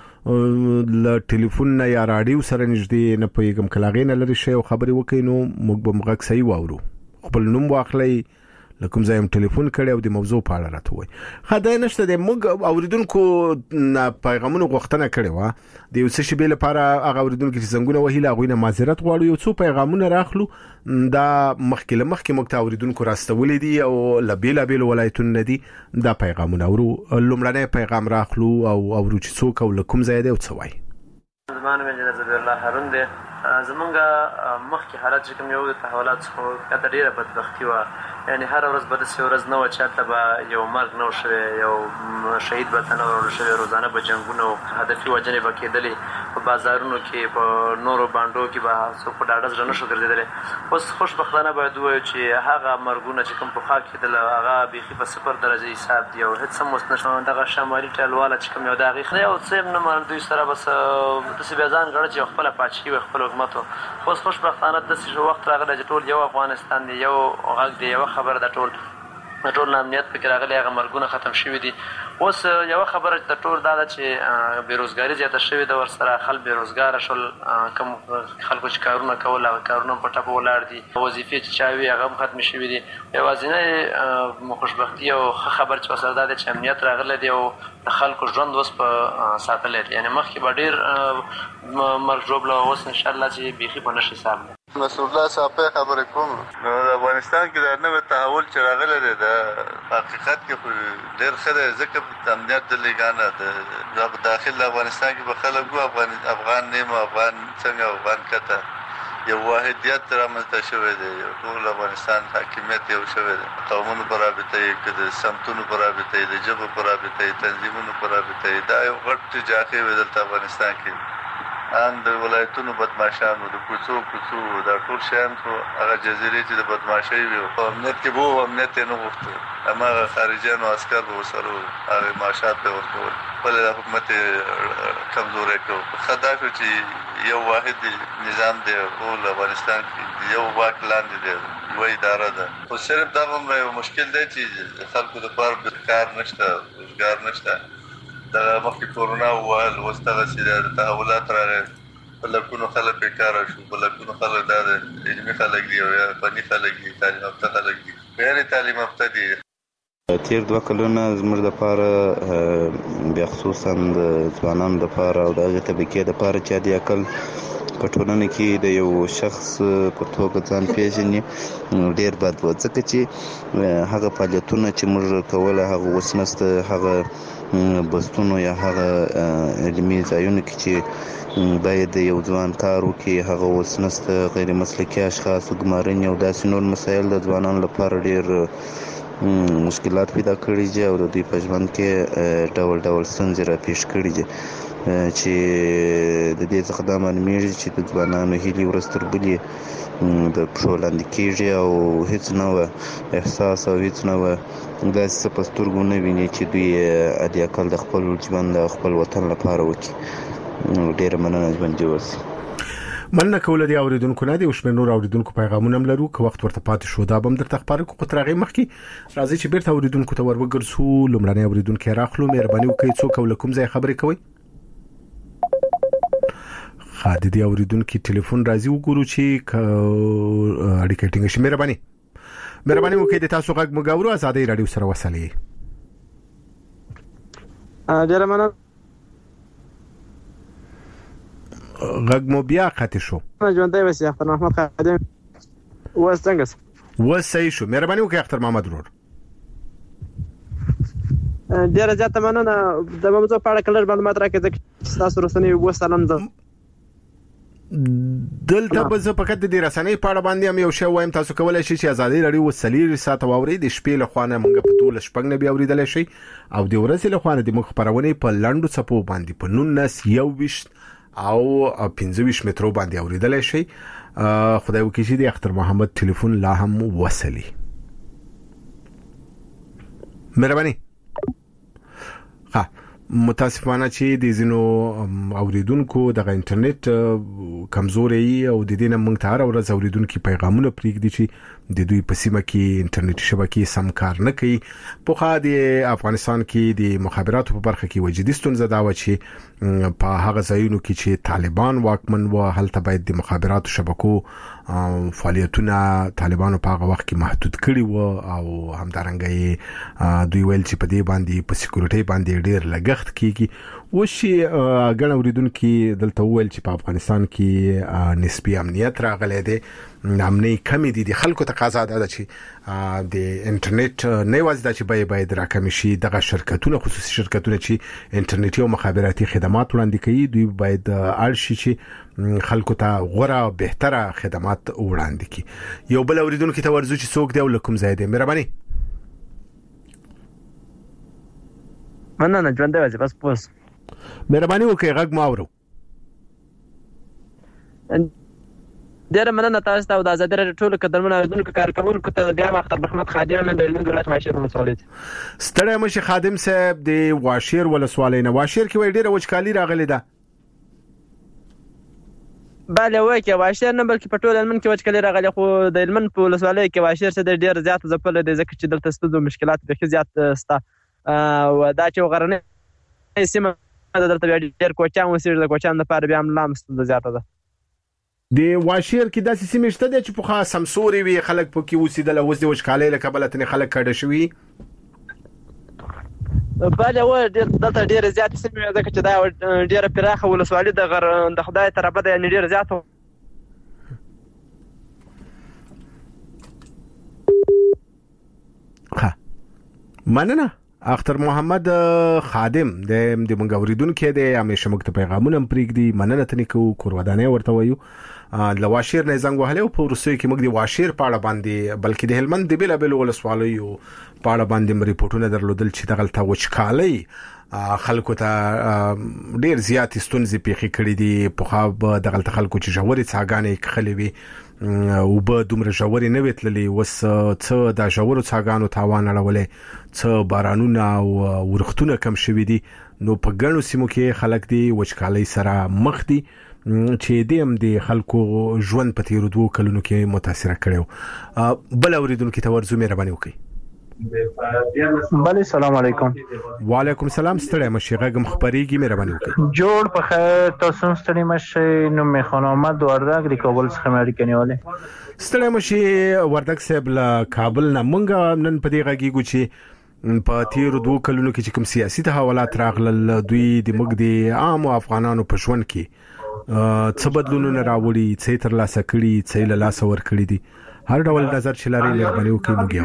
ل ټلیفون نه یا رادیو سره نږدې نه پېګم کلاغې نه لري شی او خبرې وکړئ نو موږ به مغږ صحیح واورو خپل نوم واخلئ لکم زایم ټلیفون کړي او د موضوع په اړه راته وای خدای نشته د موږ اوریدونکو پیغامونو غوښتنه کړې و د یو څه شی بل لپاره هغه اوریدونکو چې څنګه وهیله غوینه معذرت غواړو یو څو پیغامونه راخلو دا مخکله مخکې موږ ته اوریدونکو راستولې دي او لبیلا بیل ولایتونه دي دا پیغامونه ورو لومړنی پیغام راخلو او اورو چې څوک او لکم زیاده او څه وای زمانه مې زبیر الله هارون دی زمونږه مخکې حالت چې کوم یو د تحولات خو کته ډیره بدبختی و یعنی هر ورځ به د ورځ نو چاته به یو مرګ نو شوی یو شهید به تنه ورو شوی روزانه به جنگونو هدفي وجنې به کېدلې په بازارونو کې په نورو باندو کې به څو په ډاډه ځنه شو ګرځیدل اوس خوشبختانه باید وایو چې هغه مرګونه چې کوم په خاک کې دل هغه بيخي په صفر درجه حساب دی او هیڅ هم نشو دغه شمالي ټلواله چې کوم یو دغه خو او څه نه مر دوی سره بس د سبيزان غړ چې خپل پاتشي خپل حکومت اوس خوشبختانه د څه وخت راغله چې ټول یو افغانستان دی یو غږ دی یو خبر د ټول ټول امنیت فکر راغلی هغه مرګونه ختم شوي دي اوس یو خبره د ټول دا چې بیروزګاری زیاته شوې د ور سره خلک بیروزګار شول کوم خلکو چې کارونه کول هغه کارونه په ټاپو ولاړ دي وظیفې چې چاوي هغه ختم شوي دي یوازینی خوشبختی او خبر چې وسره ده چې امنیت راغلی دی او د خلکو ژوند اوس په ساتل دي یعنی مخکې به ډیر مرګ جوړ له اوس ان شاء الله چې بيخي په نشي حساب رسول الله صاحب خبرې کوم نو د افغانستان کې د نوې تحول چې راغلی دی د حقیقت کې ډېر ښه دی ځکه امنیت د لګانه د داخل افغانستان کې به خلک وو افغان افغان نیم افغان څنګه افغان کته یو واحدیت رامنځته شوی دی ټول افغانستان حاکمیت یو شوی دی قومونو پر رابطه کې د سمتونو پر رابطه د ژبو پر رابطه تنظیمونو پر رابطه دا یو غټ جاخې وي دلته افغانستان کې ان د ولایتونو بدمعشانو د کوڅو کوڅو د ټول شیان خو هغه جزیرې چې د بدمعشۍ وي په امنیت کې وو امنیت نه غوښته اما خارجيانو عسكر به وسره هغه معاشات به ورکول بل د حکومت کمزوري کو خدای چې یو واحد نظام دی ټول افغانستان کې یو واک لاندې دی یو اداره ده خو صرف دا یو مشکل دی چې خلکو د پاره کار نشته روزګار نشته دا مخکې کورونا وال وستغه چې د تحولات راغلي بلکونو خلک بیکاره شو بلکونو خلک دا علمي خلک دی او فني خلک دي تعلیم یافته خلک دي غیر تعلیم یافته دي تیر دوه کلونه زموږ د پاره بیا خصوصا د ځوانانو د پاره او د هغې طبقې د پاره چې د عقل په ټولنه کې د یو شخص په توګه ځان پیژني ډېر بد و ځکه چې هغه فعالیتونه چې موږ کوله هغه اوس نشته هغه بستونو یا هغه علمي ځایونو کې چې باید یو ځوان کار وکړي هغه اوس نشته غیر مسلکي اشخاص ګمارنې او داسې نور مسایل د ځوانانو لپاره ډېر مشکلات پیدا کړي دي او د دوی په ژوند کې ډول ډول ستونزې راپېښ کړي دي چې د دې څخه دا معلومیږي چې د ځوانانو هیلې ورځ تر بلې د پښو لاندې کېږي او هیڅ نه احساس او هیڅ نه داسې څه په سترګو نه ویني چې دوی د عقل د خپل ژوند د خپل وطن لپاره وکړي ډېره مننه ژوند دې اوسي مننه کوله دی اوریدونکو نه دی او شمیر نور اوریدونکو پیغامونه هم لرو که وخت ورته پاتې شو دا به هم درته خبرې کوو ترغه مخکې راځي چې بیرته اوریدونکو ته وروګرځو لومړنی اوریدونکو راخلو مهرباني وکړئ څوک او کوم ځای خبرې کوي خاطر دی اوریدونکو ټلیفون راځي وګورو چې اړیکه ټینګ شي مهرباني مهرباني وکړئ د تاسو غږ مګاورو آزادۍ رادیو سره وصلې ا ډیره مننه غږ مو بیا قطع شو ژوندۍ وسی اختر محمد خادم و څنګه و صحیح شو مهرباني وکړئ اختر محمد ورور ډیره زیاته مننه د موضوع په اړه کلر معلومات راکړئ چې تاسو رسنۍ و سلام ده دلته په ځکه فقط د رسنۍ په اړه باندې هم یو شی وایم تاسو کولای شئ چې ازادي رادیو وسلې ساته واوري د شپې له خوانه مونږ په ټول شپږ نه بیا اوریدل شي او د ورځې له خوانه د مخ خبرونه په لندو صفو باندې په نونس یو وشت او پنځه ویشت مترو باندې اوریدل شي خدای وکړي چې د اختر محمد ټلیفون لا هم وصلي مهرباني ها متاسفانه چې د زینو اوریدونکو د انټرنیټ کمزوري او د دې نه موږ ته هر ورځ اوریدونکو پیغامونه پریږدي چې د دوی په سیمه کې انټرنیټ شبکې سم کار نه کوي په خا د افغانستان کې د مخابراتو په برخه کې وجدي ستونزه دا و چې په هغه ځایونو کې چې طالبان واکمن و هلته باید د مخابراتو شبکو فعالیتونه طالبانو په هغه وخت کې محدود کړي و او همدارنګه دوی ویل چې په دې باندې په سکیورټي باندې ډېر لګښت کیږي وشي غن اوریدونکو دلته ویل چې په افغانستان کې نسبی امنیت راغلی دی امنیت کمی دي د خلکو تقاضا ده چې د انټرنیټ نه وځي چې به باید راکم شي دغه شرکتونه خصوصي شرکتونه چې انټرنیټي او مخابراتي خدمات وړاندې کوي دوی باید اړ شي چې خلکو ته غوړه او بهتره خدمات وړاندې کړي یو بل اوریدونکو ته ورزو چې څوک دی او کوم ځای دی مهرباني مننه ژوند دی بس پوس مهرباني وکړئ غږ ما اورو ډیره مننه تاسو ته د آزادۍ رادیو ټول قدرمن اوریدونکو کارکونکو ته بیا اختر محمد خادم د هلمند ولایت واشیر ولسوالۍ ستړی مشه خادم صاحب د واشیر ولسوالۍ نه واشیر کې وای ډیره وچکالي راغلي ده bale وای کې واشیر نمبر کې پټول هلمند کې وچکالي راغلي خو د هلمند په ولسوالۍ کې واشیر څخه ډیر زیات ځپل دي ځکه چې دلته ستاسو مشکلات به زیات ستا او دا چې غرنه سیمه دلته ډیر کوچان وسیر د کوچان لپاره بیا هم لام ستاسو زیاته ده د واشیر کې داسې سیمه شته چې په خاص سمسوري وي خلک په کې وسیدل اوس د وچکالۍ له کبله تنه خلک کډه شوي bale و دلته ډیر زیات سیمه ځکه چې دا ډیره پراخه ولسوالۍ د غر د خدای تر بده یعنی ډیر زیات ها مننه اختر محمد خادم د د منګ اوریدونکو د همیشه مکتب پیغامونه پریږدي مننه تنه کو کورودانه ورته وایو د واشیر نه زنګ وهله او په روسي کې موږ د واشیر پاړه باندې بلکې د هلمند د بل بل ولسوالۍ او پاړه باندې مری پټونه درلودل چې دغلته وچکالۍ خلکو ته ډیر زیات ستونزې پیښې کړې دي. په خو به د خلکو چې جوړې څاګانې خلې وي او به دومره جوړې نه وتللې، وس څه د جوړو څاګانو تاوان اړولې، څه بارانونه او ورختونه کم شوي دي. نو په ګڼو سیمو کې خلک دي وچکالۍ سره مخ دي چې دیم د خلکو ژوند په تیر دوه کلونو کې متاثر کړو. بل اوریدونکو ته ورزو مهرباني وکړئ. بله سلام علیکم. وعلیکم السلام. ستړی مشي غږم خبريږي، مهرباني وکړئ. جوړ په خیر. تاسو ستړي مشي. نو مې خان احمد وردګ د کابل څخه مې کنيواله. ستړی مشي وردګ صاحب له کابل نه مونږ نن په دې غږیږو چې په تیر دوه کلونو کې چې کوم سیاسي تحولات راغلل دوی د موږ د عام افغانانو په ژوند کې څه بدلونونه راوړي، څه تر لاسه کړي، څه له لاسه ور کړي دي. هر ډول نظر چې لري مهرباني وکړئ موږ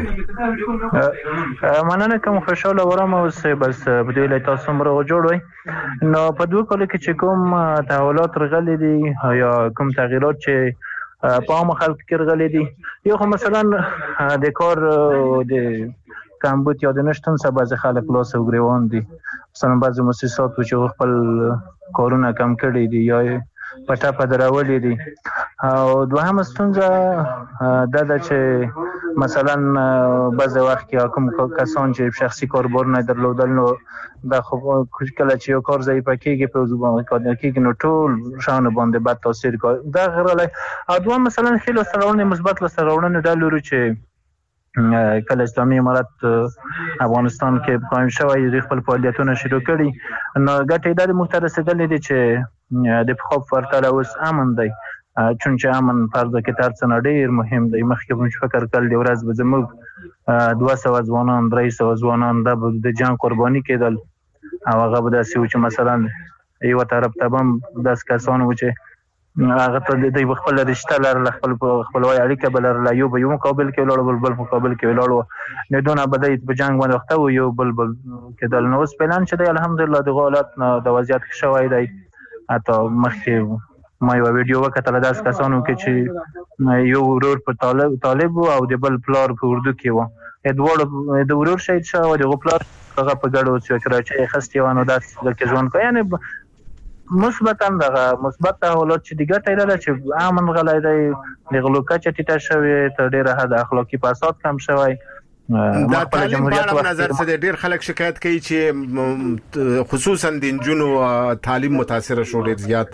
یو مننه کوم. خوشاله ورم اوسه بس په دې لای تاسو مرغه جوړوي. نو په دوه کال کې چې کوم تحولات رغلي دي یا کوم تغیرات چې په عام خلک کې رغلي دي، یو خو مثلا د کار د کمبود یا د نشټون سبب ځکه خلک لاس او ګریوان دي. مثلا بعض مؤسسات چې خپل کارونه کم کړي دي یا پټه په دراولې دي. او دوهم ستونزه دا ده چې مثلا بعض وخت کې کوم کسان چې شخصي کاروبار نه درلودل، نو دا خو کله چې یو کار ضعیف کېږي په زبان کېږي نو ټول شان باندې بد تاثیر کوي. دا غره او دوهم مثلا خیلی سرونه مثبت سرونه د لوري چې کله اسلامي امارات افغانستان کې قائم شوی د خپل فعالیتونه شروع کړي، نو ګټې د مخترسدل دي چې د خو فرتله اوس امن دی. چون چې امن فرض کې تر څنډه ډیر مهم دی. مخکې موږ فکر کړل د ورځ به زموږ دوه سوه ځوانان درې سوه ځوانان د جنگ قرباني کېدل او هغه به داسې و چې مثلا یو طرف ته هم داس کسان و چې هغه ته د خپل رشتہ لرله، خپل خپلوي اړیکه بل لرله، یو به یو مقابل کې ولاړ بل بل مقابل کې ولاړ نه دونه بدایت په جنگ باندې وخته و یو بل بل کېدل. نو اوس پلان چې دی الحمدلله د حالات د وضعیت شوی دی. حتی مخکې ما یو ویډیو وکړه داس کسانو کې چې یو ورور په طالب طالب او د بل پلار په اردو کې و. ادوارد د ورور شهید شو او د پلار هغه په ګډو چې خستي ونه داس کې ځون کوي. یعنی مثبت هم دغه مثبت حالات چې دیګه تایله چې امن غلای دی، د غلوکه چې ټیټه شوی تر ډیره حد اخلاقی فساد کم شوی. دا تعلیم په اړه نظر څه ډیر خلک شکایت کوي چې خصوصا د انجونو تعلیم متاثر شو ډیر زیات.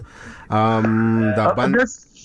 دا باندې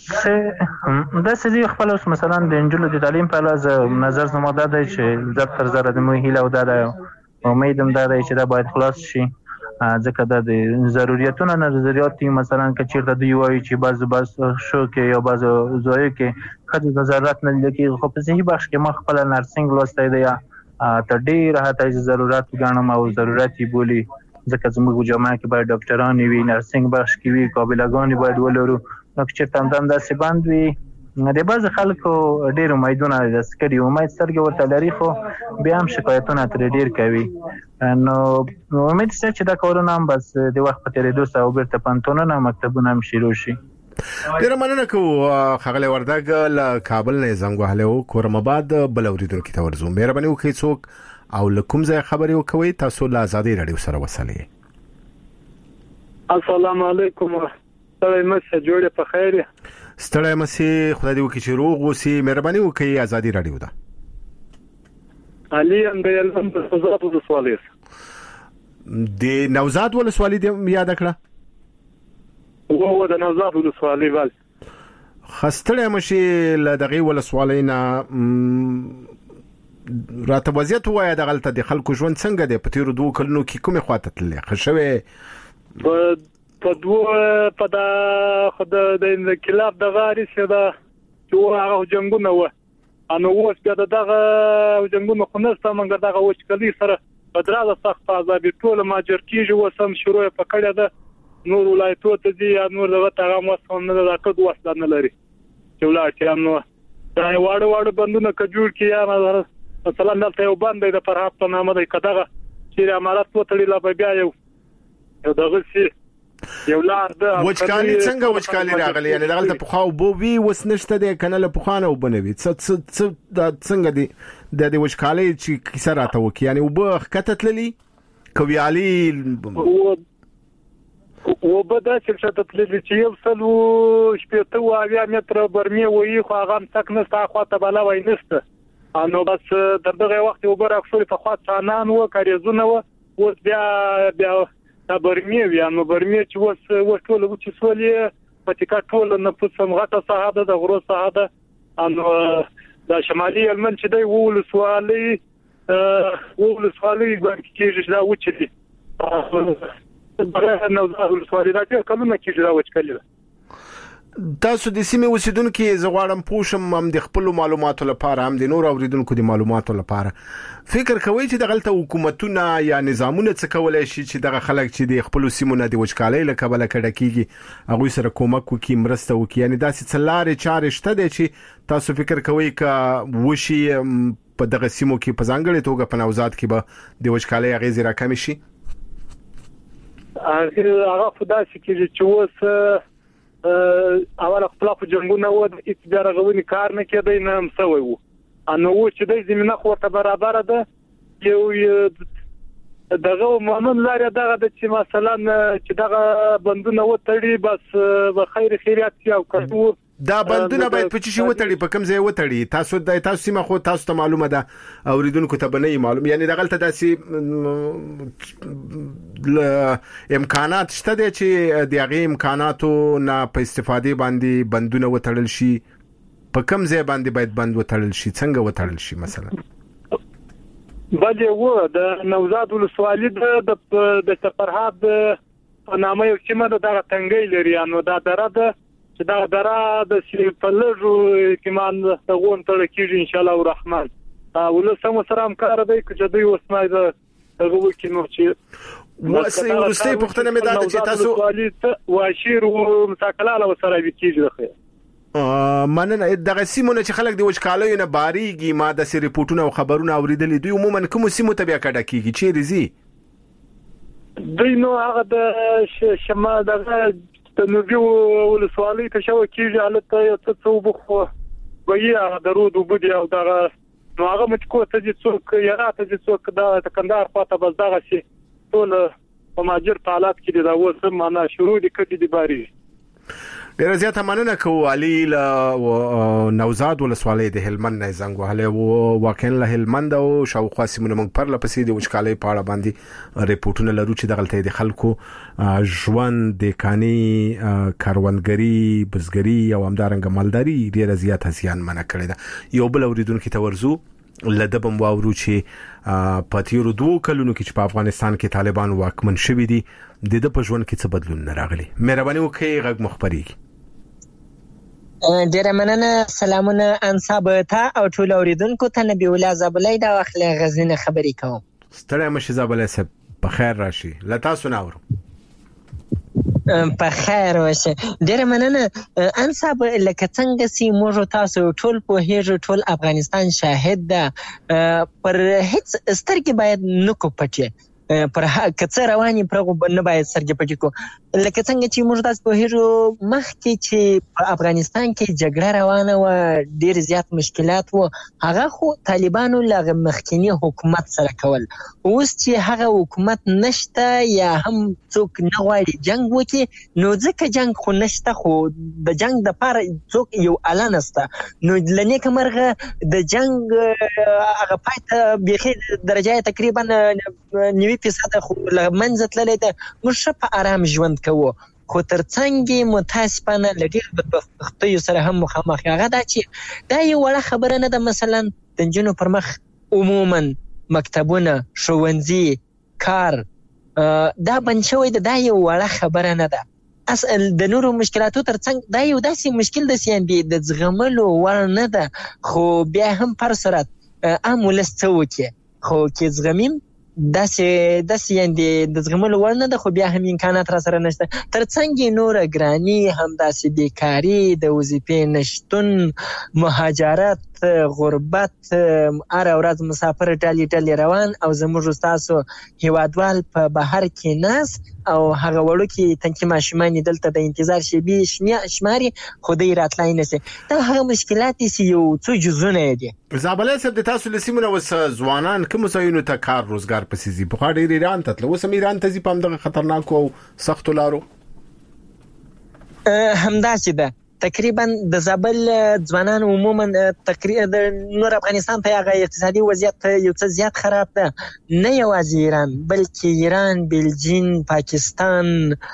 دا سړي خپل اوس مثلا د انجونو د تعلیم په اړه نظر زما ده چې زر تر زر د مو هیله او د امیدم ده چې دا باید خلاص شي، ځکه دا د ضرورتونو نظریات مثلا کچیرته دی وایي چې بعض بعض شو کې یا بعض زوی کې خځې د ضرورت نه لکه خو په صحیح بخش کې ما خپل نرسنګ لوستای دی ته ډیر هته ضرورت غواړم او ضرورت بولی، ځکه زموږ جامعه کې باید ډاکټران وي، نرسنګ بخش کې وي، قابلګان باید ولرو. نو چې تم تم داسې باندې وي د بعض خلکو ډیر امیدونه د سکري امید سترګې ورته لري خو بیا هم شکایتونه تر ډیر کوي. نو امید شته چې دا کارونه هم بس د وخت په تیریدو سره او بیرته پنتونونه مکتبونه هم شروع شي. ډیر مننه کوم خغله وردګ له کابل نه زنګ وهلو کورم آباد بل اوریدونکو ته ورزو. مهرباني وکړئ څوک او لکم ځای خبري وکوي تاسو له آزادي رادیو سره وصلې. السلام علیکم. ستړی مشه جوړه په خیر. ستړی مشه خدای دې وکړي چې روغ اوسې. مهرباني وکړئ آزادي رادیو ده. علي ام د نوزاد ولسوالۍ د نوزاد ولسوالۍ د یاد کړه وو د نوزاد ولسوالۍ ول خستړی مشه ل دغه ولسوالۍ نه راته وضعیت وای د غلطه د خلکو ژوند څنګه دی په تیر دوه کلونو کې کومه خواته تللی خښوي په په دوه په دا خدای د انقلاب د غاری سره چې هغه جنگونه و انو اوس بیا دغه جنگونه خو نسته منګه دغه وچکلي سره بدراله سخت عذاب ټول ماجر کیږي وسم شروع په کړه ده نور ولایتو ته دي نور دغه تاغه مسون نه راکد وسله نه لري چې ولایت نو دا واړه واړه بندونه کجور کیه مثلا دلته یو باندې د فرحات په نامه دی کداغه چې امارات وتړي لا بیا یو یو دغه سي یو لار ده وچکالي څنګه وچکالي راغلی یعنی دغه په خو بو وی وسنشته د کنه له پخانه وبنوي څه څه د څنګه دی د وچکالي چې کیسه راته وکي یعنی وب خکته تللی کویالي و بدا چې شته تللی چې یو سلو شپته و اویا متر برمي وې خو هغه تک نه ستا خو ته بلا وای نسته انو بس د دغه وخت وبره خپل په خوا څانان و کاریزونه و اوس بیا بیا د برمي بیا نو برمي چې اوس اوس ټول و چې سولې پټیکا ټول نه پوسم غټه صحابه د غرو صحابه انو د شمالي المن چې دی وول سوالي وول سوالي ګرځي دا و چې برای نوزاد ولسوالۍ دا ټول کلونه کېږي دا وچکلي تاسو د سیمې اوسیدونکو زغواړم پوښم هم د خپل معلوماتو لپاره هم د نور اوریدونکو د معلوماتو لپاره فکر کوي چې دغه حکومتونه یا نظامونه څه کولای شي چې دغه خلک چې د خپل سیمونو د وچکالۍ له کبله کډه کیږي هغه سره کومک وکړي مرسته وکړي یعنی داسې څلارې چارې شته دي چې تاسو فکر کوي ک وشي په دغه سیمو کې په ځانګړي توګه په نوزاد کې به د وچکالۍ اغیز راکم شي هغه خدای چې چې اوس اول خپل په جنگونه و د اتبار غوونی کار نه کېدای نه هم سوي وو انو چې د زمينه خو ته برابر ده یو دغه مؤمن لري دغه د چې مثلا چې دغه بندونه و تړي بس به خیر خیرات او کړو دا بندونه باید په چی وتړي په کوم ځای وتړي تاسو د تاسو سیمه خو تاسو ته معلومه ده اوریدونکو ته بنئ معلوم یعنی دغه ته داسې امکانات شته دي چې د هغه امکاناتو نه په استفاده باندې بندونه وتړل شي په کوم ځای باندې باید بند وتړل شي څنګه وتړل شي مثلا بلې و د نوزاد ولسوالۍ د د سفرحات په نامه یو سیمه دغه تنګي لري نو دا دره ده دا درا د سیپلجو کمان تغون تر کېږي ان شاء الله الرحمن ولسم سره هم کار دی چې دوی وسمای د هغه وکینو چې واسه ورسته پښتنه مې دا چې تاسو واشیر او مساکلاله وسره وکیږي ا مننه دغه سیمونه چې خلک د وچکالۍ نه باریږي ما د سری ریپورتونه او خبرونه اوریدلې دوی عموما کوم سیمو ته بیا کډه کیږي چې رزي دوی نو هغه د شمال دغه نو جو ولسوالۍ ته شو کېږي حالت یو څه څو بخو ویا درود وبدي او دغه نو هغه مچکو ته چې څوک یاره ته چې څوک دا کندهار پاته بس دغه شي ټول په ماجر حالات کې دا وسه معنا شروع دي کړي دي باري ډیر زیاته مننه کوو علي ل نوزاد ولسوالۍ د هلمند نه زنګ وهله واقعا له هلمند او شاوخوا سیمونه موږ پر لپسې د وچکالۍ په اړه باندې ریپورتونه لرو چې دغلته د خلکو ژوند د کاني کاروانګری بزګری او همدارنګه مالداري ډیر زیاته زیان منه کړی ده یو بل اوریدونکو ته ورزو لدبم واورو چې په تیرو دوه کلونو کې چې په افغانستان کې طالبان واکمن شوي دي د د په ژوند کې څه بدلون نه راغلي مهرباني وکړئ غږ مخبري ډیره مننه سلامونه انصاب ته او ټول اوریدونکو ته نبی الله زبلای دا واخله غزنه خبري کوم ستړی مشه زبلای صاحب په خیر راشي لتا سناورو په خیر وشه ډیره مننه انصاب لکه څنګه سي موږ تاسو ټول په هیڅ ټول افغانستان شاهد ده پر هیڅ سترګې باید نکو پټه پر کڅ رواني پرغه نه باید سرګې پټې کو لکه څنګه چې موږ تاسو په هیڅ مخ کې چې په افغانستان کې جګړه روانه و ډیر زیات مشکلات و هغه خو طالبانو لغه مخکینی حکومت سره کول اوس چې هغه حکومت نشته یا هم څوک نه غواړي جنگ وکړي نو ځکه جنگ خو نشته خو د جنگ د پاره څوک یو اعلان است نو لنی کومرغه د جنگ هغه پاتې به درجه تقریبا نیوي فیصد خو منځ تللی ده موږ په آرام ژوند کوو خو ترڅنګ متاسفانه لګیر بدبختیو سره هم مخامخ هغه دا چې دا یو وړه خبره نه ده مثلا د نجونو پر مخ عموما مکتبونه ښوونځي کار دا بند شوی ده دا یو وړه خبره نه ده اصل د نورو مشکلاتو ترڅنګ دا یو داسې مشکل ده چې د زغملو وړ نه ده خو بیا هم پر صورت عام ولس څه وکړي خو کې زغمیم داسې داسې یاندې د زغملو وړ نه ده خو بیا هم امکانات را سره نشته ترڅنګ نوره ګراني هم داسې بیکاري د وظیفې نشتون مهاجرت غربت هر ورځ مسافر ډلې ډلې روان او زموږ تاسو هیوادوال په بهر کې ناس او هغه وړوکي تنکي ماشومان دلته د انتظار شیبې شماري خو دوی راتلای نشي. دا هغه مشکلات دي چې یو څو جزونه دي. زابلای صاحب د تاسو لسیمونه وس ځوانان کوم ځایونو ته کار روزګار پسې زی په خاطر ایران ته تل وسم ایران ته زی په دغه خطرناک او سخت لارو همداسې ده. تقریبا د زابل ځوانان عموما تقریبا د نور افغانستان ته هغه اقتصادي وضعیت یو څه زیات خراب ده، نه یوازې ایران بلکې ایران، بلجین، پاکستان،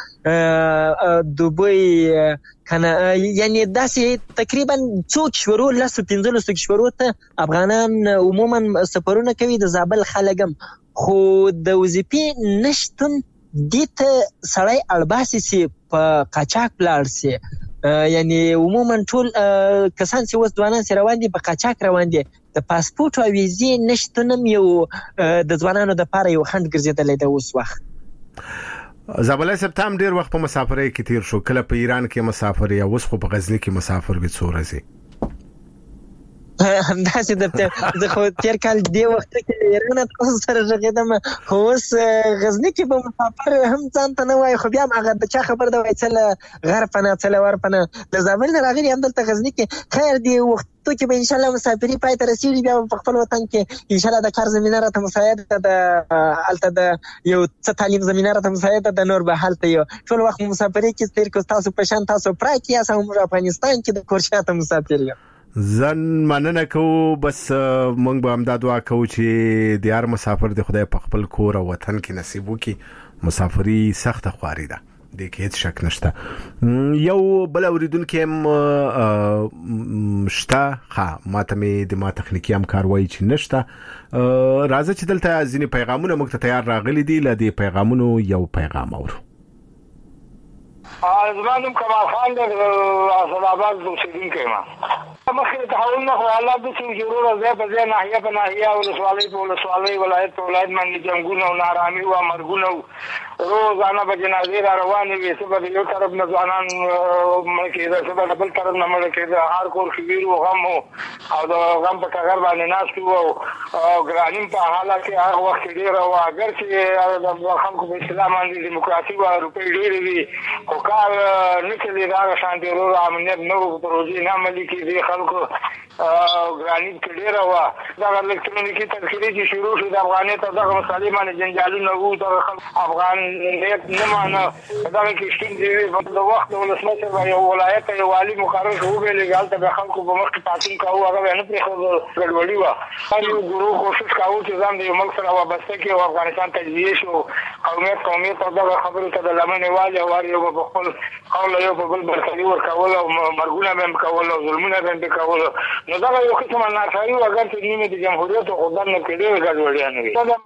دوبۍ، کنه یعنی داسې تقریبا څو کشورو لسو پنځلسو کشورو ته افغانان عموما سفرونه کوي د زابل خلک هم، خو د وظیفې نشتون دې ته سړی اړباسي چې په قاچاق ولاړ سي. یعنی عموما ټول کسان چې اوس ځوانان سره روان دي په قاچاق روان دي. د پاسپورت او ویزې نشتون هم یو د ځوانانو دپاره یو خنډ ګرځېدلی ده اوس وخت. زابلای صاحب ته هم ډېر وخت په مسافرۍ کې تیر شو، کله په ایران کې مسافر یا اوس خو په غزني کې مسافر وي څو ورځې؟ همداسې د زه خو تېر کال دې وخت کې ایران تاسو سره غږېدم، خو اوس غزني کې به مسافر هم ځان ته نه وایي، خو بیا هم هغه د چا خبر ده وایي څه له غر پناه څه له ور پناه. د زابل نه راغلي همدلته غزني کې خیر دې وختو کې به انشاءالله مسافري پای ته رسېږي، بیا په خپل وطن کې انشاءالله د کار زمینه راته مساعده ده، هلته د یو څه تعلیم زمینه راته مساعده ده، نور به هلته یو ټول وخت مسافري کې تېر کړو. تاسو په شان تاسو پراک یاست او موږ افغانستان کې د کور شاته مسافر یو. زن مننه کوو، بس مونږ به همدا دعا کوو چې د هر مسافر د خدای په خپل کور او وطن کې نصیب وکړي. مسافري سخته خواري ده، د کې هیڅ شک نشته. یو بل اوریدونکو هم شته، ها ماته مې د ما تخنیکی همکار وایي چې نشته. راځه چې دلته ځینې پیغامونه موږ ته تیار راغلي دي، له دې پیغامونو یو پیغام اورو. زما نوم کمال خان دی، اسد آباد اوسېدونکی یم. مخکې د تحول نه خو حالات داسې وو چې وروره ځای په ځای، ناحیه په ناحیه، ولسوالۍ په ولسوالۍ، ولایت په ولایت باندې جنګونه او نارامي وه، مرګونه وو، روزانه به جنازې را روانې وې، څه به د یو طرف نه ځوانان مړه کېده، څه به د بل طرف نه مړه کېده. هر کور کې ویر و، غم و او د غم په ټغر باندې ناست وو او ګراني په حاله کې هغه وخت کې ډېره وه. اګر چې د خلکو په اصطلاح باندې ډیموکراسي وه، روپۍ ډېرې وي، خو کار نه چلېده هغه شانتې وروره امنیت نه و، پروژې نه عملي کېدې، خلکو ګراني کې ډېره وه. دغه الکترونیکي تذکرې چې شروع شو د افغانیت او دغه مسالې باندې جنجالونه وو، دغه خلک افغانیت نه مانه، دغه کې ستونزې وې. د وخت د ولسمشر به یو ولایت ته یو والي مقرر کړو، وبېلېږي هلته به خلکو په مخ کې پاڅون کاوه، هغه به یې نه پرېښود، ګډوډي وه. هر یو ګروه کوشش کاوه چې ځان د یو ملک سره وابسته کړي او افغانستان تجزیه شو. قومیت قومیت او دغه خبرو ته د لمنې والي او هر یو به په خپل قول یو په بل برخلي ورکول او مرګونه به هم کول او ظلمونه به هم پرې کول. نو دغه یو قسمه ناکاري وه، اګر چې نیمې د جمهوریت خو دننه کې ډېرې ګډوډیانې وې.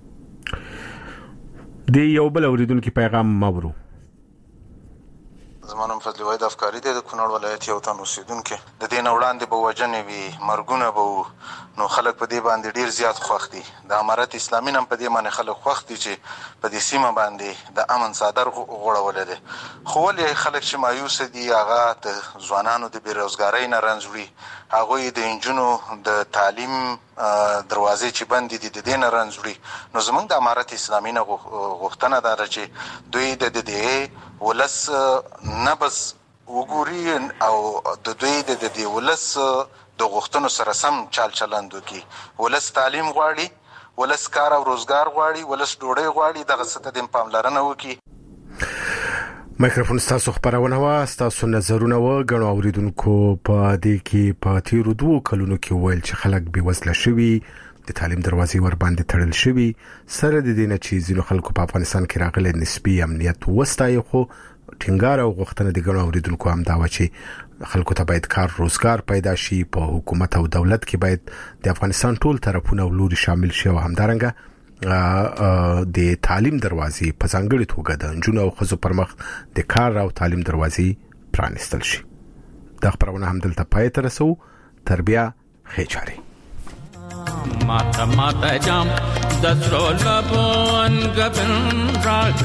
د یو بل اوریدونکي پیغام مورو. زما نوم فضل وحید افکاري دی، د کونړ ولایت یو تن اوسېدونکی. د دې نه وړاندې به وژنې وي، مرګونه به وو، نو خلک په دې باندې ډېر زیات خوښ دي. د امارت اسلامي هم په دې باندې خلک خوښ دي چې په دې سیمه باندې د امن څادر غوړولی دی. خو ولې خلک چې مایوسه دي، هغه د ځوانانو د بېروزګارۍ نه رنځ وړي، هغوی د نجونو د تعلیم دروازې چې بندې دي د دې نه رنځ وړي. نو زموږ د امارت اسلامي نه غوښتنه دا ده چې دوی د دې ولس نبض وګوري او د دوی د دې ولس د غوښتنو سره سم چال چلند وکړي. ولس تعلیم غواړي، ولس کار او روزګار غواړي، ولس ډوډۍ غواړي، دغه څه ته د پاملرنه وکړي. مایکروفون ستاسو خبرونه وه، ستاسو نظرونه وه. ګڼو اوریدونکو په دې کې په تیرو دوو کلونو کې وویل چې خلک بېوزله شوي، د تعلیم دروازې ور باندې تړل شوي. سره د دې نه چې ځینو خلکو په افغانستان کې راغلی نسبي امنیت وستایي، خو ټینګار او غوښتنه د ګڼو اوریدونکو هم دا وه چې خلکو ته باید کار روزګار پیدا شي، په حکومت او دولت کې باید د افغانستان ټول طرفونه او لوري شامل شي، او همدارنګه د تعلیم دروازې په ځانګړې توګه د نجونو او ښځو پر مخ د کار او تعلیم دروازې پرانیستل شي. دا خبرونه هم دلته پای ته رسوو. تر بیا ښې چارې. ماتا ماتا جام دسرو لبون گبن راک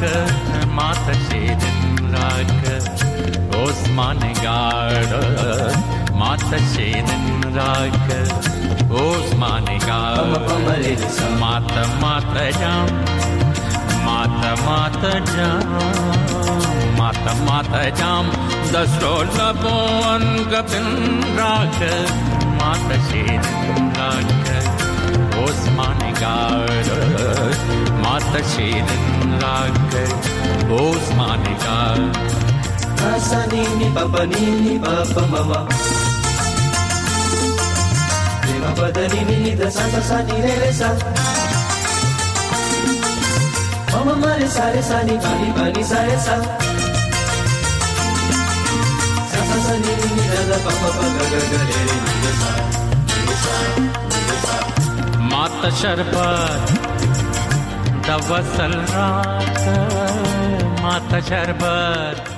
ماتا شیدن راک عثمان گارد माता शेरन राग ओस्माने का माता माता जाम माता माता जाम माता माता जाम दसरो लबोन गबिन राग माता शेरन राग ओस्माने का माता शेरन राग ओस्माने का Sa ni ni pa pa ni ni pa pa ma ma ni ma pa da ni ni da sa sa sa ni re re sa ma ma ma re sa re sa ni pa ni pa ni sa re sa sa sa sa ni ni da da pa pa pa ga ga ga re re ni da sa ni sa ni sa माता शरबत दवसल रात माता शरबत